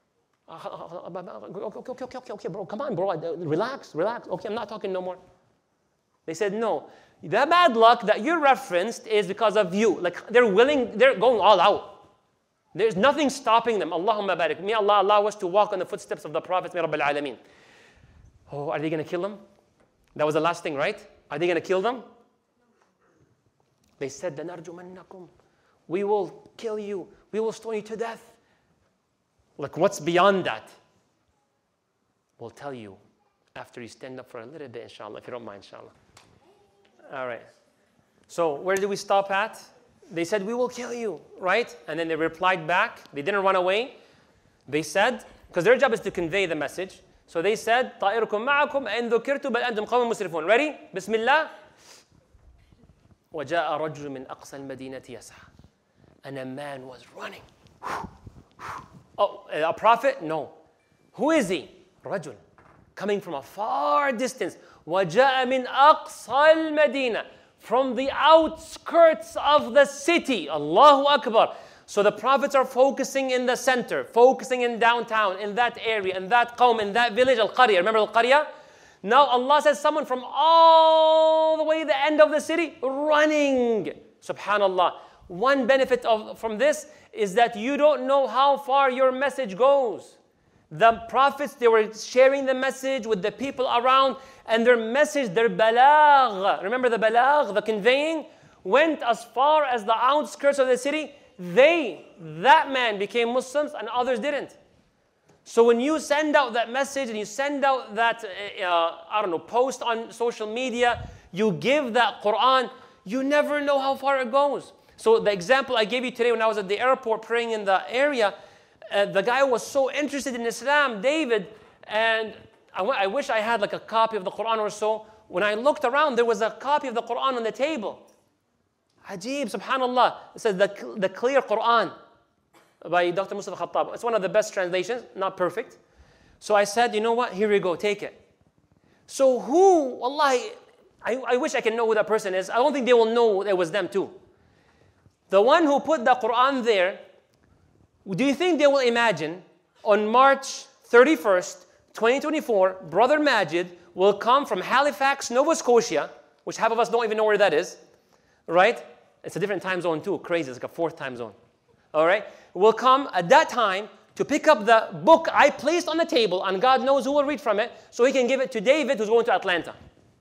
Okay, okay, okay, okay, bro, come on, bro, relax, relax. Okay, I'm not talking no more. They said, no. The bad luck that you referenced is because of you. Like, they're willing, they're going all out. There's nothing stopping them. Allahumma barik. May Allah allow us to walk on the footsteps of the prophets. May Rabbil Alameen. Oh, are they going to kill them? That was the last thing, right? Are they going to kill them? They said, لَنَرْجُمَنَّكُمْ. We will kill you. We will stone you to death. Like, what's beyond that? We'll tell you after you stand up for a little bit, inshallah, if you don't mind, inshallah. All right. So where did we stop at? They said, we will kill you, right? And then they replied back. They didn't run away. They said, because their job is to convey the message. So they said, طَائِرُكُمْ مَعَكُمْ أَإِنْ ذُكِرْتُ بَلْ أَنْتُمْ قَوْمٌ مُسْرِفُونَ. Ready? Bismillah. وَجَاءَ رَجُلٌ مِّنْ أَقْصَى الْمَدِينَةِ يَسْعَى. And a man was running. Oh, a prophet? No. Who is he? رجل. Coming from a far distance. وَجَاءَ مِنْ أَقْصَى الْمَدِينَةِ. From the outskirts of the city. Allahu Akbar. So the prophets are focusing in the center, focusing in downtown, in that area, in that qawm, in that village, Al-Qarya. Remember Al-Qarya? Now Allah says someone from all the way the end of the city running. Subhanallah. One benefit of, from this is that you don't know how far your message goes. The prophets, they were sharing the message with the people around, and their message, their balagh, remember the balagh, the conveying, went as far as the outskirts of the city. They, that man became Muslims and others didn't. So when you send out that message and you send out that, uh, I don't know, post on social media, you give that Quran, you never know how far it goes. So the example I gave you today when I was at the airport praying in the area, uh, the guy was so interested in Islam, David, and I, w- I wish I had like a copy of the Quran or so. When I looked around, there was a copy of the Quran on the table. Ajib, subhanallah. It says the, the clear Quran by Doctor Mustafa Khattab. It's one of the best translations, not perfect. So I said, you know what, here we go, take it. So who, wallahi, I, I wish I can know who that person is. I don't think they will know it was them too. The one who put the Quran there, do you think they will imagine on March thirty-first, twenty twenty-four, Brother Majid will come from Halifax, Nova Scotia, which half of us don't even know where that is, right? It's a different time zone too, crazy, it's like a fourth time zone, all right? Will come at that time to pick up the book I placed on the table, and God knows who will read from it, so he can give it to David, who's going to Atlanta.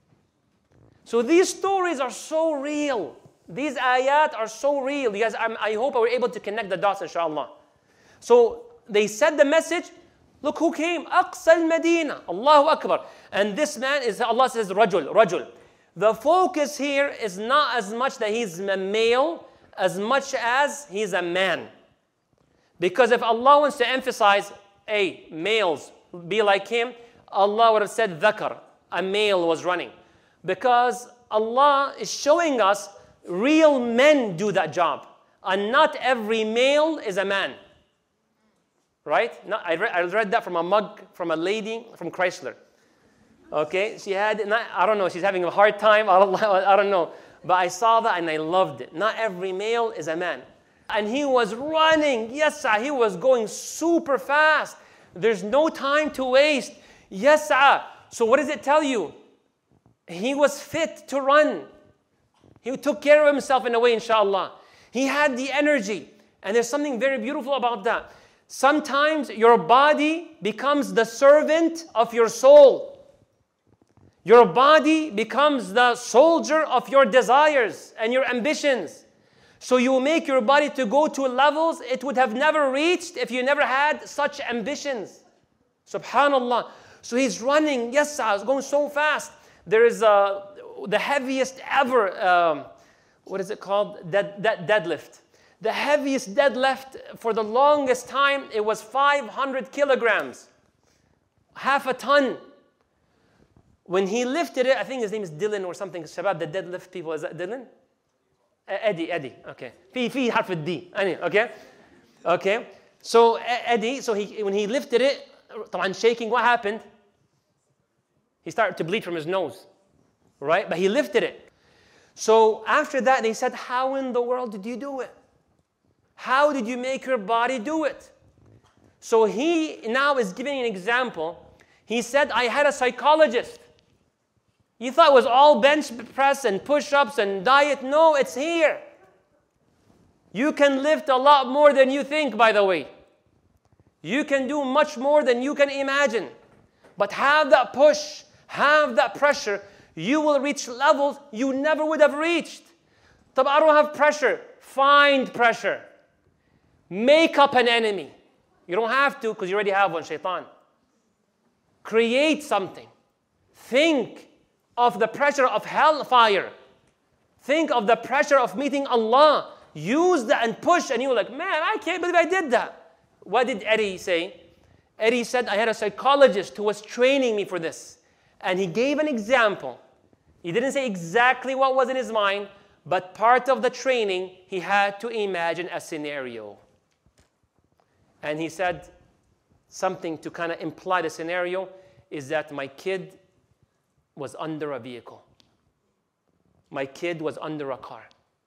So these stories are so real. These ayat are so real. You guys, I'm, I hope I were able to connect the dots, inshallah. So they said the message, look who came, Aqsa al-Madina, Allahu Akbar. And this man is, Allah says, Rajul, Rajul. The focus here is not as much that he's a male, as much as he's a man. Because if Allah wants to emphasize, hey, males, be like him, Allah would have said dhakar, a male was running. Because Allah is showing us real men do that job. And not every male is a man. Right? No, I, read, I read that from a mug from a lady from Chrysler. Okay? She had, not, I don't know, she's having a hard time. I don't, I don't know. But I saw that and I loved it. Not every male is a man. And he was running. Yes, sir. He was going super fast. There's no time to waste. Yes, sir. So what does it tell you? He was fit to run. He took care of himself in a way, inshallah. He had the energy. And there's something very beautiful about that. Sometimes your body becomes the servant of your soul. Your body becomes the soldier of your desires and your ambitions. So you will make your body to go to levels it would have never reached if you never had such ambitions. Subhanallah. So he's running. Yes, I was going so fast. There is a, the heaviest ever, um, what is it called? Dead, dead, deadlift. The heaviest deadlift for the longest time, it was five hundred kilograms. Half a ton. When he lifted it, I think his name is Dylan or something. Shabab, the deadlift people, is that Dylan? Eddie, Eddie, okay. في في حرف الدي, okay, okay. So Eddie, so he when he lifted it, طبعا shaking, what happened? He started to bleed from his nose, right? But he lifted it. So after that, they said, how in the world did you do it? How did you make your body do it? So he now is giving an example. He said, I had a psychologist. You thought it was all bench press and push-ups and diet. No, it's here. You can lift a lot more than you think, by the way. You can do much more than you can imagine. But have that push, have that pressure, you will reach levels you never would have reached. But I don't have pressure. Find pressure. Make up an enemy. You don't have to because you already have one, shaitan. Create something. Think of the pressure of hellfire. Think of the pressure of meeting Allah. Use that and push, and you were like, man, I can't believe I did that. What did Eddie say? Eddie said, I had a psychologist who was training me for this. And he gave an example. He didn't say exactly what was in his mind, but part of the training, he had to imagine a scenario. And he said something to kind of imply the scenario is that my kid was under a vehicle. My kid was under a car.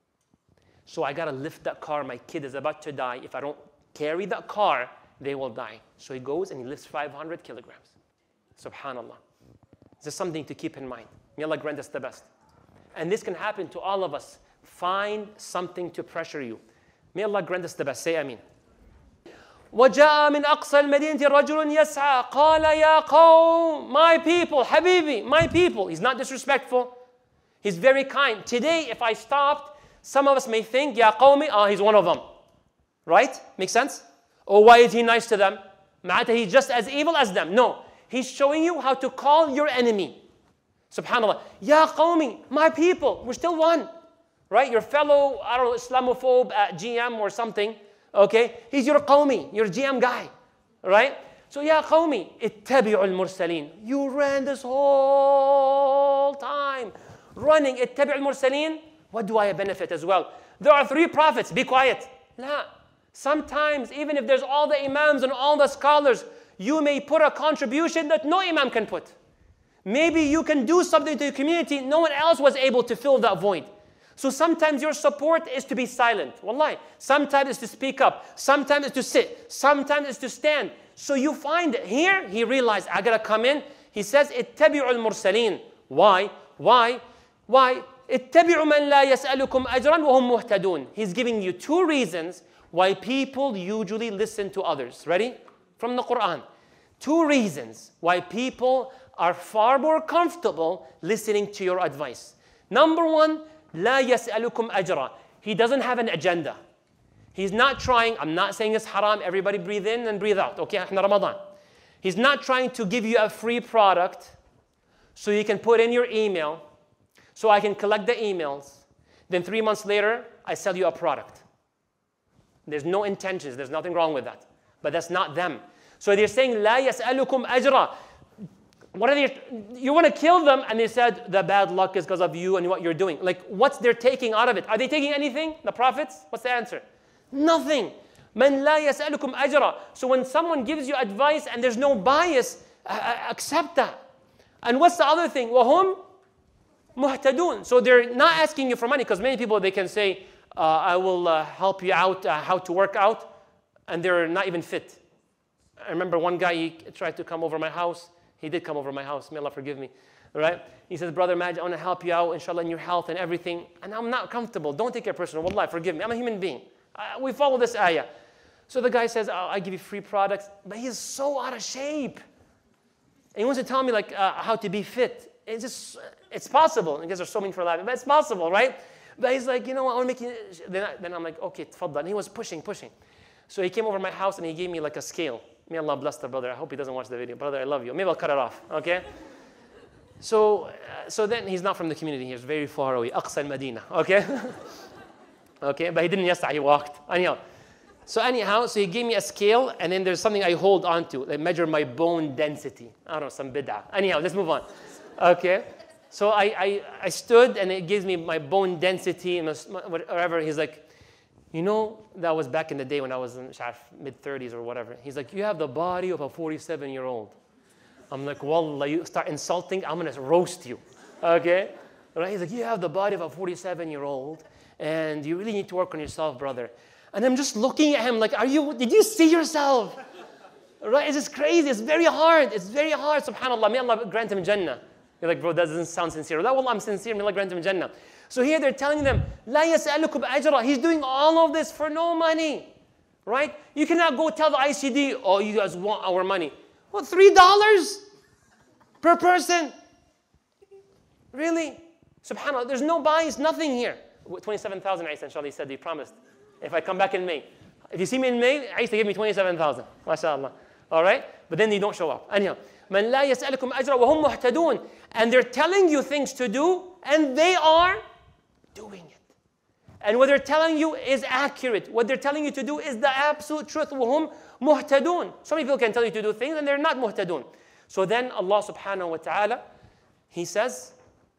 So I got to lift that car. My kid is about to die. If I don't carry that car, they will die. So he goes and he lifts five hundred kilograms. Subhanallah. This is something to keep in mind. May Allah grant us the best. And this can happen to all of us. Find something to pressure you. May Allah grant us the best. Say Ameen. وجاء من أقصى المدينة رجل يسعى قال يا قوم, my people, Habibi, my people. He's not disrespectful. He's very kind. Today, if I stopped, some of us may think, Ya qawmi, ah, he's one of them. Right? Makes sense? Or why is he nice to them? Ma'ata, he's just as evil as them. No. He's showing you how to call your enemy. Subhanallah. Ya qawmi, my people. We're still one. Right? Your fellow, I don't know, Islamophobe at G M or something. Okay? He's your qawmi, your G M guy. Right? So, Ya qawmi, ittabi'u al-mursaleen. You ran this whole time. Running, ittabi'u al-mursaleen. What do I benefit as well? There are three prophets. Be quiet. La. Sometimes, even if there's all the imams and all the scholars, you may put a contribution that no imam can put. Maybe you can do something to your community no one else was able to fill that void. So sometimes your support is to be silent. Wallahi. Sometimes it's to speak up. Sometimes it's to sit. Sometimes it's to stand. So you find it. Here, he realized, I got to come in. He says, اتبعوا المرسلين. Why? Why? Why? اتبعوا من لا يسألكم أجرا وهم مهتدون. He's giving you two reasons why people usually listen to others. Ready? From the Quran. Two reasons why people are far more comfortable listening to your advice. Number one, لا يسألكم أجرا. He doesn't have an agenda. He's not trying, I'm not saying it's haram, everybody breathe in and breathe out. Okay, احنا Ramadan. He's not trying to give you a free product so you can put in your email, so I can collect the emails. Then three months later, I sell you a product. There's no intentions, there's nothing wrong with that. But that's not them. So they're saying, لا يسألكم أجرا. What are they? You want to kill them, and they said the bad luck is because of you and what you're doing. Like, what's they're taking out of it? Are they taking anything? The prophets? What's the answer? Nothing. من لا يسألكم أجرا. So when someone gives you advice and there's no bias, uh, accept that. And what's the other thing? وهم مهتدون. So they're not asking you for money, because many people, they can say, uh, I will uh, help you out uh, how to work out, and they're not even fit. I remember one guy, he tried to come over my house. He did come over my house. May Allah forgive me. Right? He says, brother Majid, I want to help you out, inshallah, in your health and everything. And I'm not comfortable. Don't take it personal. Wallah, forgive me. I'm a human being. Uh, we follow this ayah. So the guy says, oh, I give you free products. But he's so out of shape. And he wants to tell me like uh, how to be fit. It's just, it's possible. I guess there's so many for laughing, but it's possible, right? But he's like, you know what, I want to make you. Then, I, then I'm like, okay, tfaddal. And he was pushing, pushing. So he came over my house and he gave me like a scale. May Allah bless the brother. I hope he doesn't watch the video. Brother, I love you. Maybe I'll cut it off, okay? So, uh, so then he's not from the community. He's very far away. Aqsa al-Madina, okay? Okay, but he didn't yasta, he walked. Anyhow. So anyhow, so he gave me a scale, and then there's something I hold on to. They measure my bone density. I don't know, some bid'ah. Anyhow, let's move on. Okay? So I, I, I stood, and it gives me my bone density, and whatever. He's like, you know, that was back in the day when I was in mid thirties or whatever. He's like, you have the body of a forty-seven-year-old. I'm like, wallah, you start insulting, I'm going to roast you. Okay? Right? He's like, you have the body of a forty-seven-year-old, and you really need to work on yourself, brother. And I'm just looking at him like, are you, did you see yourself? Right? It's just crazy. It's very hard. It's very hard. SubhanAllah. May Allah grant him Jannah. You're like, bro, that doesn't sound sincere. La, wallah, I'm sincere. May Allah grant him Jannah. So here they're telling them, لا يسألكم أجرا. He's doing all of this for no money. Right? You cannot go tell the I C D, oh, you guys want our money. What, three dollars per person? Really? SubhanAllah. There's no bias, nothing here. twenty-seven thousand, Isa, inshallah, he said, he promised. If I come back in May. If you see me in May, Isa give me twenty-seven thousand. MashaAllah. All right? But then you don't show up. Anyhow. مَنْ لَا يَسْأَلكُمْ أَجْرًا وَهُمْ مُهْتَدُونَ. And they're telling you things to do, and they are doing it. And what they're telling you is accurate. What they're telling you to do is the absolute truth. وَهُمْ مُهْتَدُونَ. So many people can tell you to do things, and they're not muhtadun. So then Allah subhanahu wa ta'ala, He says,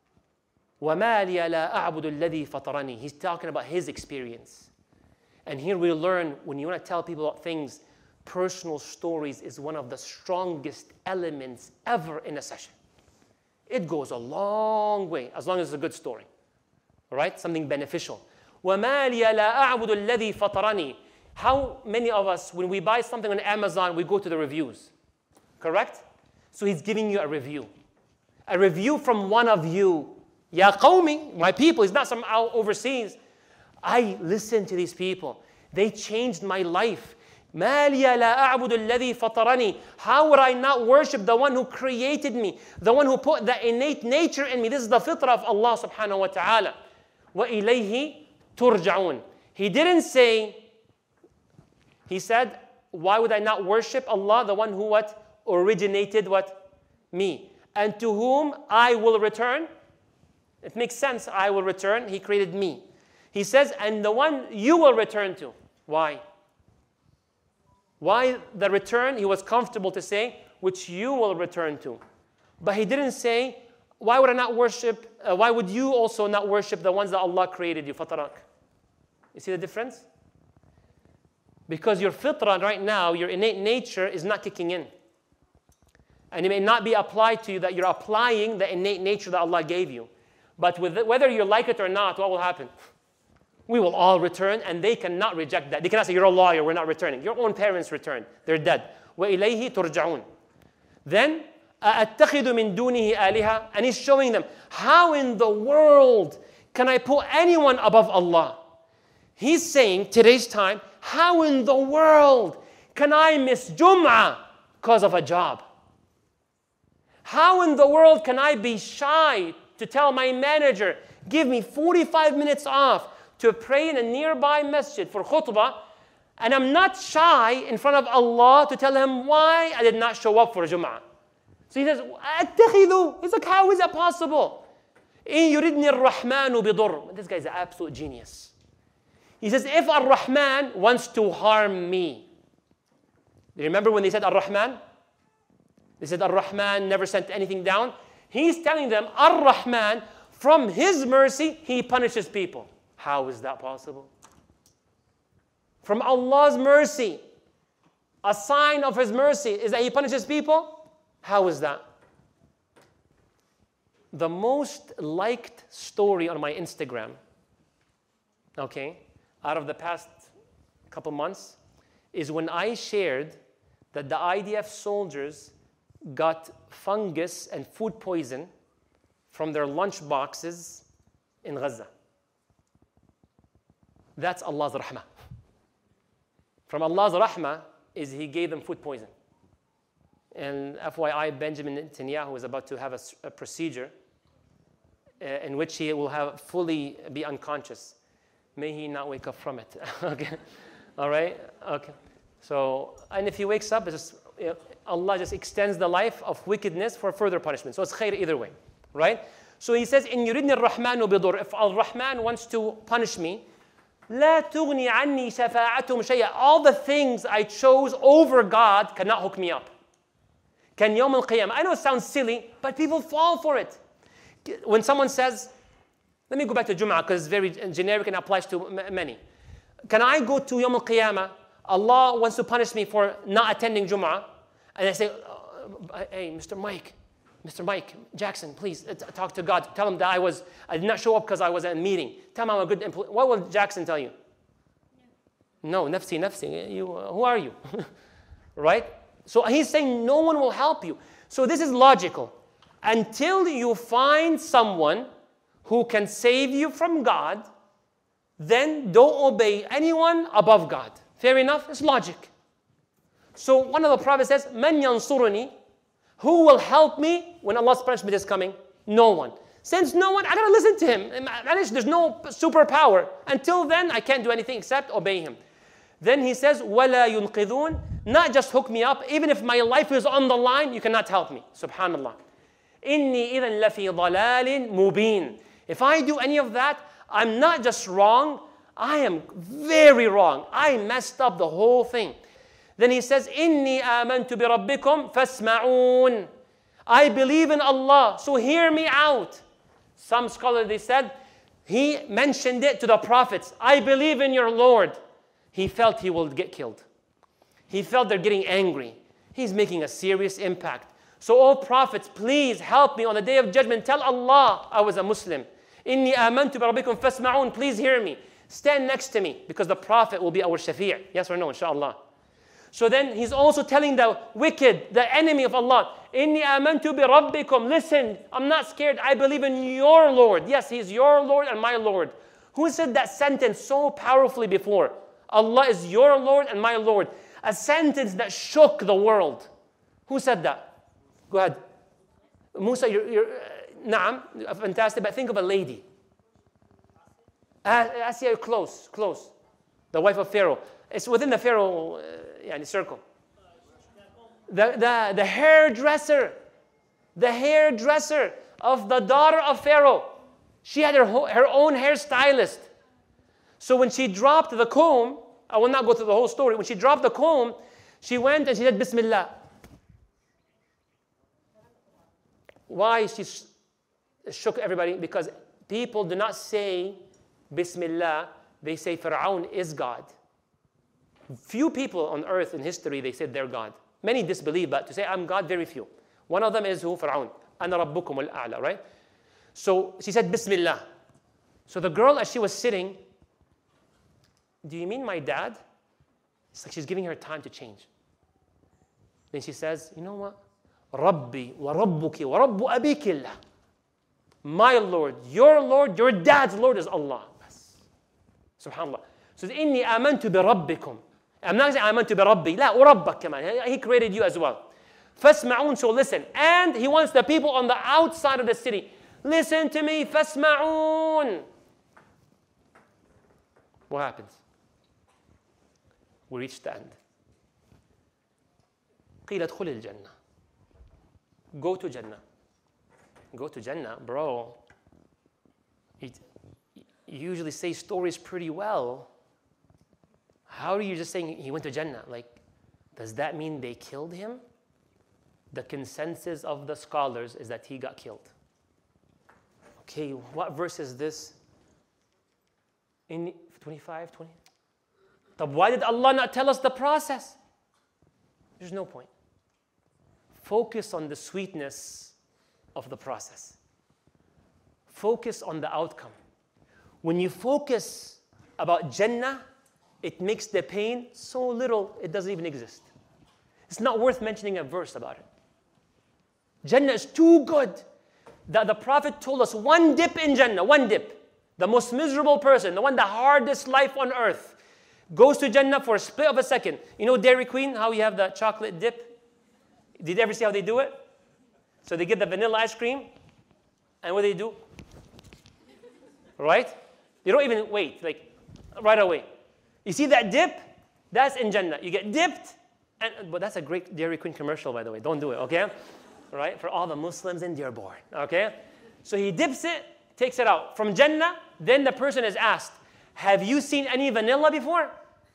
وَمَا لِيَ لَا أَعْبُدُ الَّذِي فَطَرَنِي. He's talking about his experience. And here we learn, when you want to tell people about things, personal stories is one of the strongest elements ever in a session. It goes a long way, as long as it's a good story. All right? Something beneficial. وَمَا لِيَ لَا أَعْبُدُ الَّذِي فَطَرَنِي. How many of us, when we buy something on Amazon, we go to the reviews? Correct? So he's giving you a review. A review from one of you. Ya qawmi, my people. He's not some out overseas. I listened to these people. They changed my life. مَا لِيَ لَا أَعْبُدُ الَّذِي فَطَرَنِي. How would I not worship the one who created me, the one who put the innate nature in me? This is the fitrah of Allah subhanahu wa ta'ala. وَإِلَيْهِ تُرْجَعُونَ. He didn't say, he said, why would I not worship Allah, the one who what? Originated what? Me. And to whom I will return? It makes sense, I will return. He created me. He says, and the one you will return to. Why? Why the return? He was comfortable to say, which you will return to. But he didn't say, why would I not worship, uh, why would you also not worship the ones that Allah created you, fatarak? You see the difference? Because your fitrah right now, your innate nature is not kicking in. And it may not be applied to you that you're applying the innate nature that Allah gave you. But with it, whether you like it or not, what will happen? We will all return, and they cannot reject that. They cannot say, you're a liar, we're not returning. Your own parents returned. They're dead. وَإِلَيْهِ تُرْجَعُونَ. Then, أَأَتَّخِذُ مِن دُونِهِ آلِهَةً? And he's showing them, how in the world can I put anyone above Allah? He's saying, today's time, how in the world can I miss Jum'ah because of a job? How in the world can I be shy to tell my manager, give me forty-five minutes off to pray in a nearby masjid for khutbah, and I'm not shy in front of Allah to tell him why I did not show up for Jum'ah? So he says, أَتَّخِذُ. He's like, how is that possible? إِن يُرِدْنِي الرَّحْمَنُ بِضُرٍّ. This guy's an absolute genius. He says, if Ar-Rahman wants to harm me. Do you remember when they said Ar-Rahman? They said Ar-Rahman never sent anything down. He's telling them, Ar-Rahman, from his mercy, he punishes people. How is that possible? From Allah's mercy, a sign of his mercy is that he punishes people? How is that? The most liked story on my Instagram, okay, out of the past couple months, is when I shared that the I D F soldiers got fungus and food poison from their lunch boxes in Gaza. That's Allah's rahmah. From Allah's rahmah is He gave them food poison. And F Y I, Benjamin Netanyahu is about to have a, a procedure uh, in which he will have fully be unconscious. May he not wake up from it. Okay, all right. Okay. So, and if he wakes up, it's just, you know, Allah just extends the life of wickedness for further punishment. So it's khair either way, right? So he says, "In yuridni ar-Rahmanu bidur." If Al-Rahman wants to punish me, لا تغني عني شفاعتهم شيئا. All the things I chose over God cannot hook me up. Can Yawm al-Qiyamah. I know it sounds silly, but people fall for it. When someone says, let me go back to Jum'ah because it's very generic and applies to many. Can I go to Yawm al-Qiyamah? Allah wants to punish me for not attending Jum'ah. And I say, hey, Mister Mike, Mister Mike Jackson, please talk to God. Tell him that I was, I did not show up because I was at a meeting. Tell him I'm a good employee. What will Jackson tell you? No, nafsi, nafsi. You, uh, who are you? Right? So he's saying no one will help you. So this is logical. Until you find someone who can save you from God, then don't obey anyone above God. Fair enough? It's logic. So one of the prophets says, "Man yansuruni." Who will help me when Allah's punishment is coming? No one. Since no one, I gotta listen to him. There's no superpower. Until then, I can't do anything except obey him. Then he says, وَلَا يُنْقِذُونَ. Not just hook me up. Even if my life is on the line, you cannot help me. Subhanallah. إِنِّي إِذًا لَفِي ضَلَالٍ مُبِينٍ. If I do any of that, I'm not just wrong, I am very wrong. I messed up the whole thing. Then he says, إِنِّي آمَنْتُ بِرَبِّكُمْ فَاسْمَعُونَ. I believe in Allah, so hear me out. Some scholars, they said, he mentioned it to the prophets. I believe in your Lord. He felt he will get killed. He felt they're getting angry. He's making a serious impact. So all prophets, please help me on the day of judgment. Tell Allah I was a Muslim. إِنِّي آمَنْتُ بِرَبِّكُمْ فَاسْمَعُونَ. Please hear me. Stand next to me because the prophet will be our shafi'. Yes or no, inshallah. So then he's also telling the wicked, the enemy of Allah, إِنِّي آمَنْتُ بِرَبِّكُمْ. Listen, I'm not scared. I believe in your Lord. Yes, He's your Lord and my Lord. Who said that sentence so powerfully before? Allah is your Lord and my Lord. A sentence that shook the world. Who said that? Go ahead. Musa, you're, you're uh, naam, fantastic, but think of a lady. Uh, Asiya, you're close, close. The wife of Pharaoh. It's within the Pharaoh uh, yeah, circle. The, the, the hairdresser. The hairdresser of the daughter of Pharaoh. She had her, her own hairstylist. So when she dropped the comb, I will not go through the whole story. When she dropped the comb, she went and she said, Bismillah. Why she shook everybody? Because people do not say Bismillah. They say Fir'aun is God. Few people on earth in history, they said they're God. Many disbelieve, but to say I'm God, very few. One of them is who? Fir'aun. Ana rabbukum al-a'la, right? So she said Bismillah. So the girl, as she was sitting, do you mean my dad? It's like she's giving her time to change. Then she says, you know what? Rabbi wa rabbuki wa rabbu abikillah. My Lord, your Lord, your dad's Lord is Allah. Subhanallah. So inni amantu bi rabbikum. I'm not saying amantu bi rabbi. La, urabbak kaman. He created you as well. Fasma'un, so listen. And he wants the people on the outside of the city. Listen to me, fasma'un. What happens? We reach the end. قيل ادخل الجنة. Go to Jannah. Go to Jannah, bro. He, you usually say stories pretty well. How are you just saying he went to Jannah? Like, does that mean they killed him? The consensus of the scholars is that he got killed. Okay, what verse is this? In twenty-five, twenty? But why did Allah not tell us the process? There's no point. Focus on the sweetness of the process. Focus on the outcome. When you focus about Jannah, it makes the pain so little it doesn't even exist. It's not worth mentioning a verse about it. Jannah is too good that the Prophet told us one dip in Jannah, one dip. The most miserable person, the one the hardest life on earth, goes to Jannah for a split of a second. You know Dairy Queen, how you have the chocolate dip? Did you ever see how they do it? So they get the vanilla ice cream, and what do they do? Right? They don't even wait, like right away. You see that dip? That's in Jannah. You get dipped, and but that's a great Dairy Queen commercial, by the way. Don't do it, okay? Right? For all the Muslims in Dearborn, okay? So he dips it, takes it out. From Jannah, then the person is asked, have you seen any vanilla before?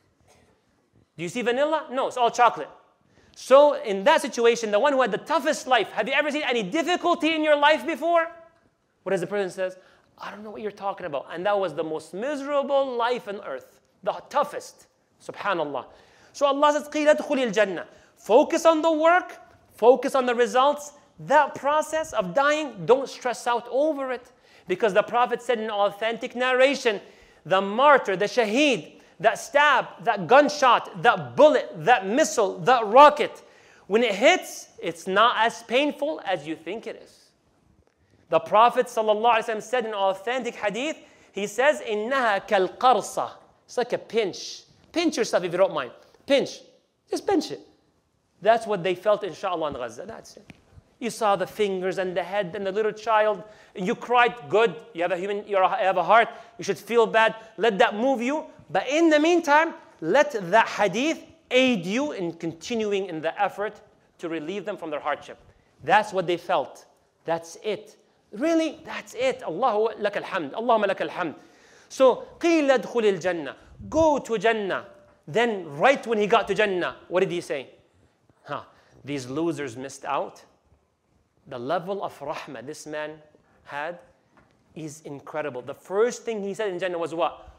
Do you see vanilla? No, it's all chocolate. So in that situation, the one who had the toughest life, have you ever seen any difficulty in your life before? What does the person says? I don't know what you're talking about. And that was the most miserable life on earth. The toughest. Subhanallah. So Allah says, قِيلَ ادْخُلِ الْجَنَّةِ. Focus on the work. Focus on the results. That process of dying, don't stress out over it. Because the Prophet said in authentic narration, the martyr, the shaheed, that stab, that gunshot, that bullet, that missile, that rocket, when it hits, it's not as painful as you think it is. The Prophet ﷺ said in authentic hadith, he says, إِنَّهَا كَالْقَرْصَةِ. It's like a pinch. Pinch yourself if you don't mind. Pinch. Just pinch it. That's what they felt, inshallah, in Gaza. That's it. You saw the fingers and the head and the little child. You cried, good. You have a human, you have a heart. You should feel bad. Let that move you. But in the meantime, let that hadith aid you in continuing in the effort to relieve them from their hardship. That's what they felt. That's it. Really, that's it. Allahu lak alhamd. Allahumma lak alhamd. So, قِيلَ ادْخُلِ الْجَنَّةِ. Go to Jannah. Then, right when he got to Jannah, what did he say? Huh, these losers missed out. The level of rahmah this man had is incredible. The first thing he said in Jannah was what?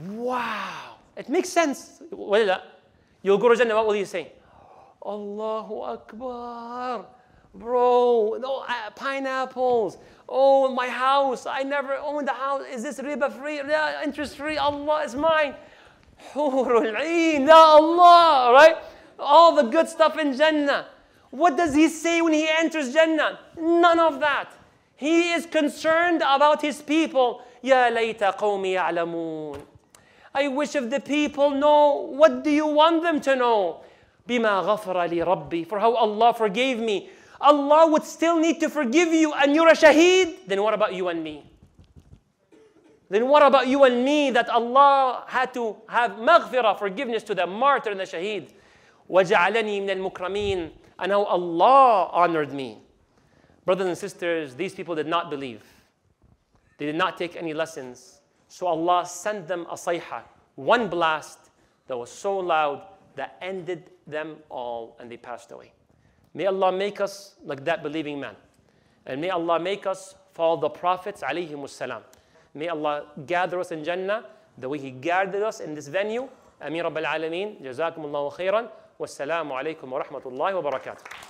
Wow. It makes sense. You'll go to Jannah, what will you say? Allahu Akbar. Bro, no, uh, pineapples. Oh, my house. I never owned a house. Is this riba free? Yeah, interest free. Allah is mine. Hurul Ain, Ya Allah, right? All the good stuff in Jannah. What does he say when he enters Jannah? None of that. He is concerned about his people. Ya layta qawmi ya'lamun. I wish if the people know, what do you want them to know? Bima ghafara li rabbi. For how Allah forgave me. Allah would still need to forgive you and you're a shaheed. Then what about you and me? Then what about you and me that Allah had to have maghfirah, forgiveness to the martyr and the shaheed? وَجَعَلَنِي مِنَ الْمُكْرَمِينَ. And how Allah honored me. Brothers and sisters, these people did not believe. They did not take any lessons. So Allah sent them a sayha, one blast that was so loud that ended them all and they passed away. May Allah make us like that believing man. And may Allah make us follow the prophets alayhimus salam. May Allah gather us in Jannah the way He gathered us in this venue. Ameen Rabbil Alameen. Jazakumullahu khairan. Wassalamu alaikum wa rahmatullahi wa barakatuh.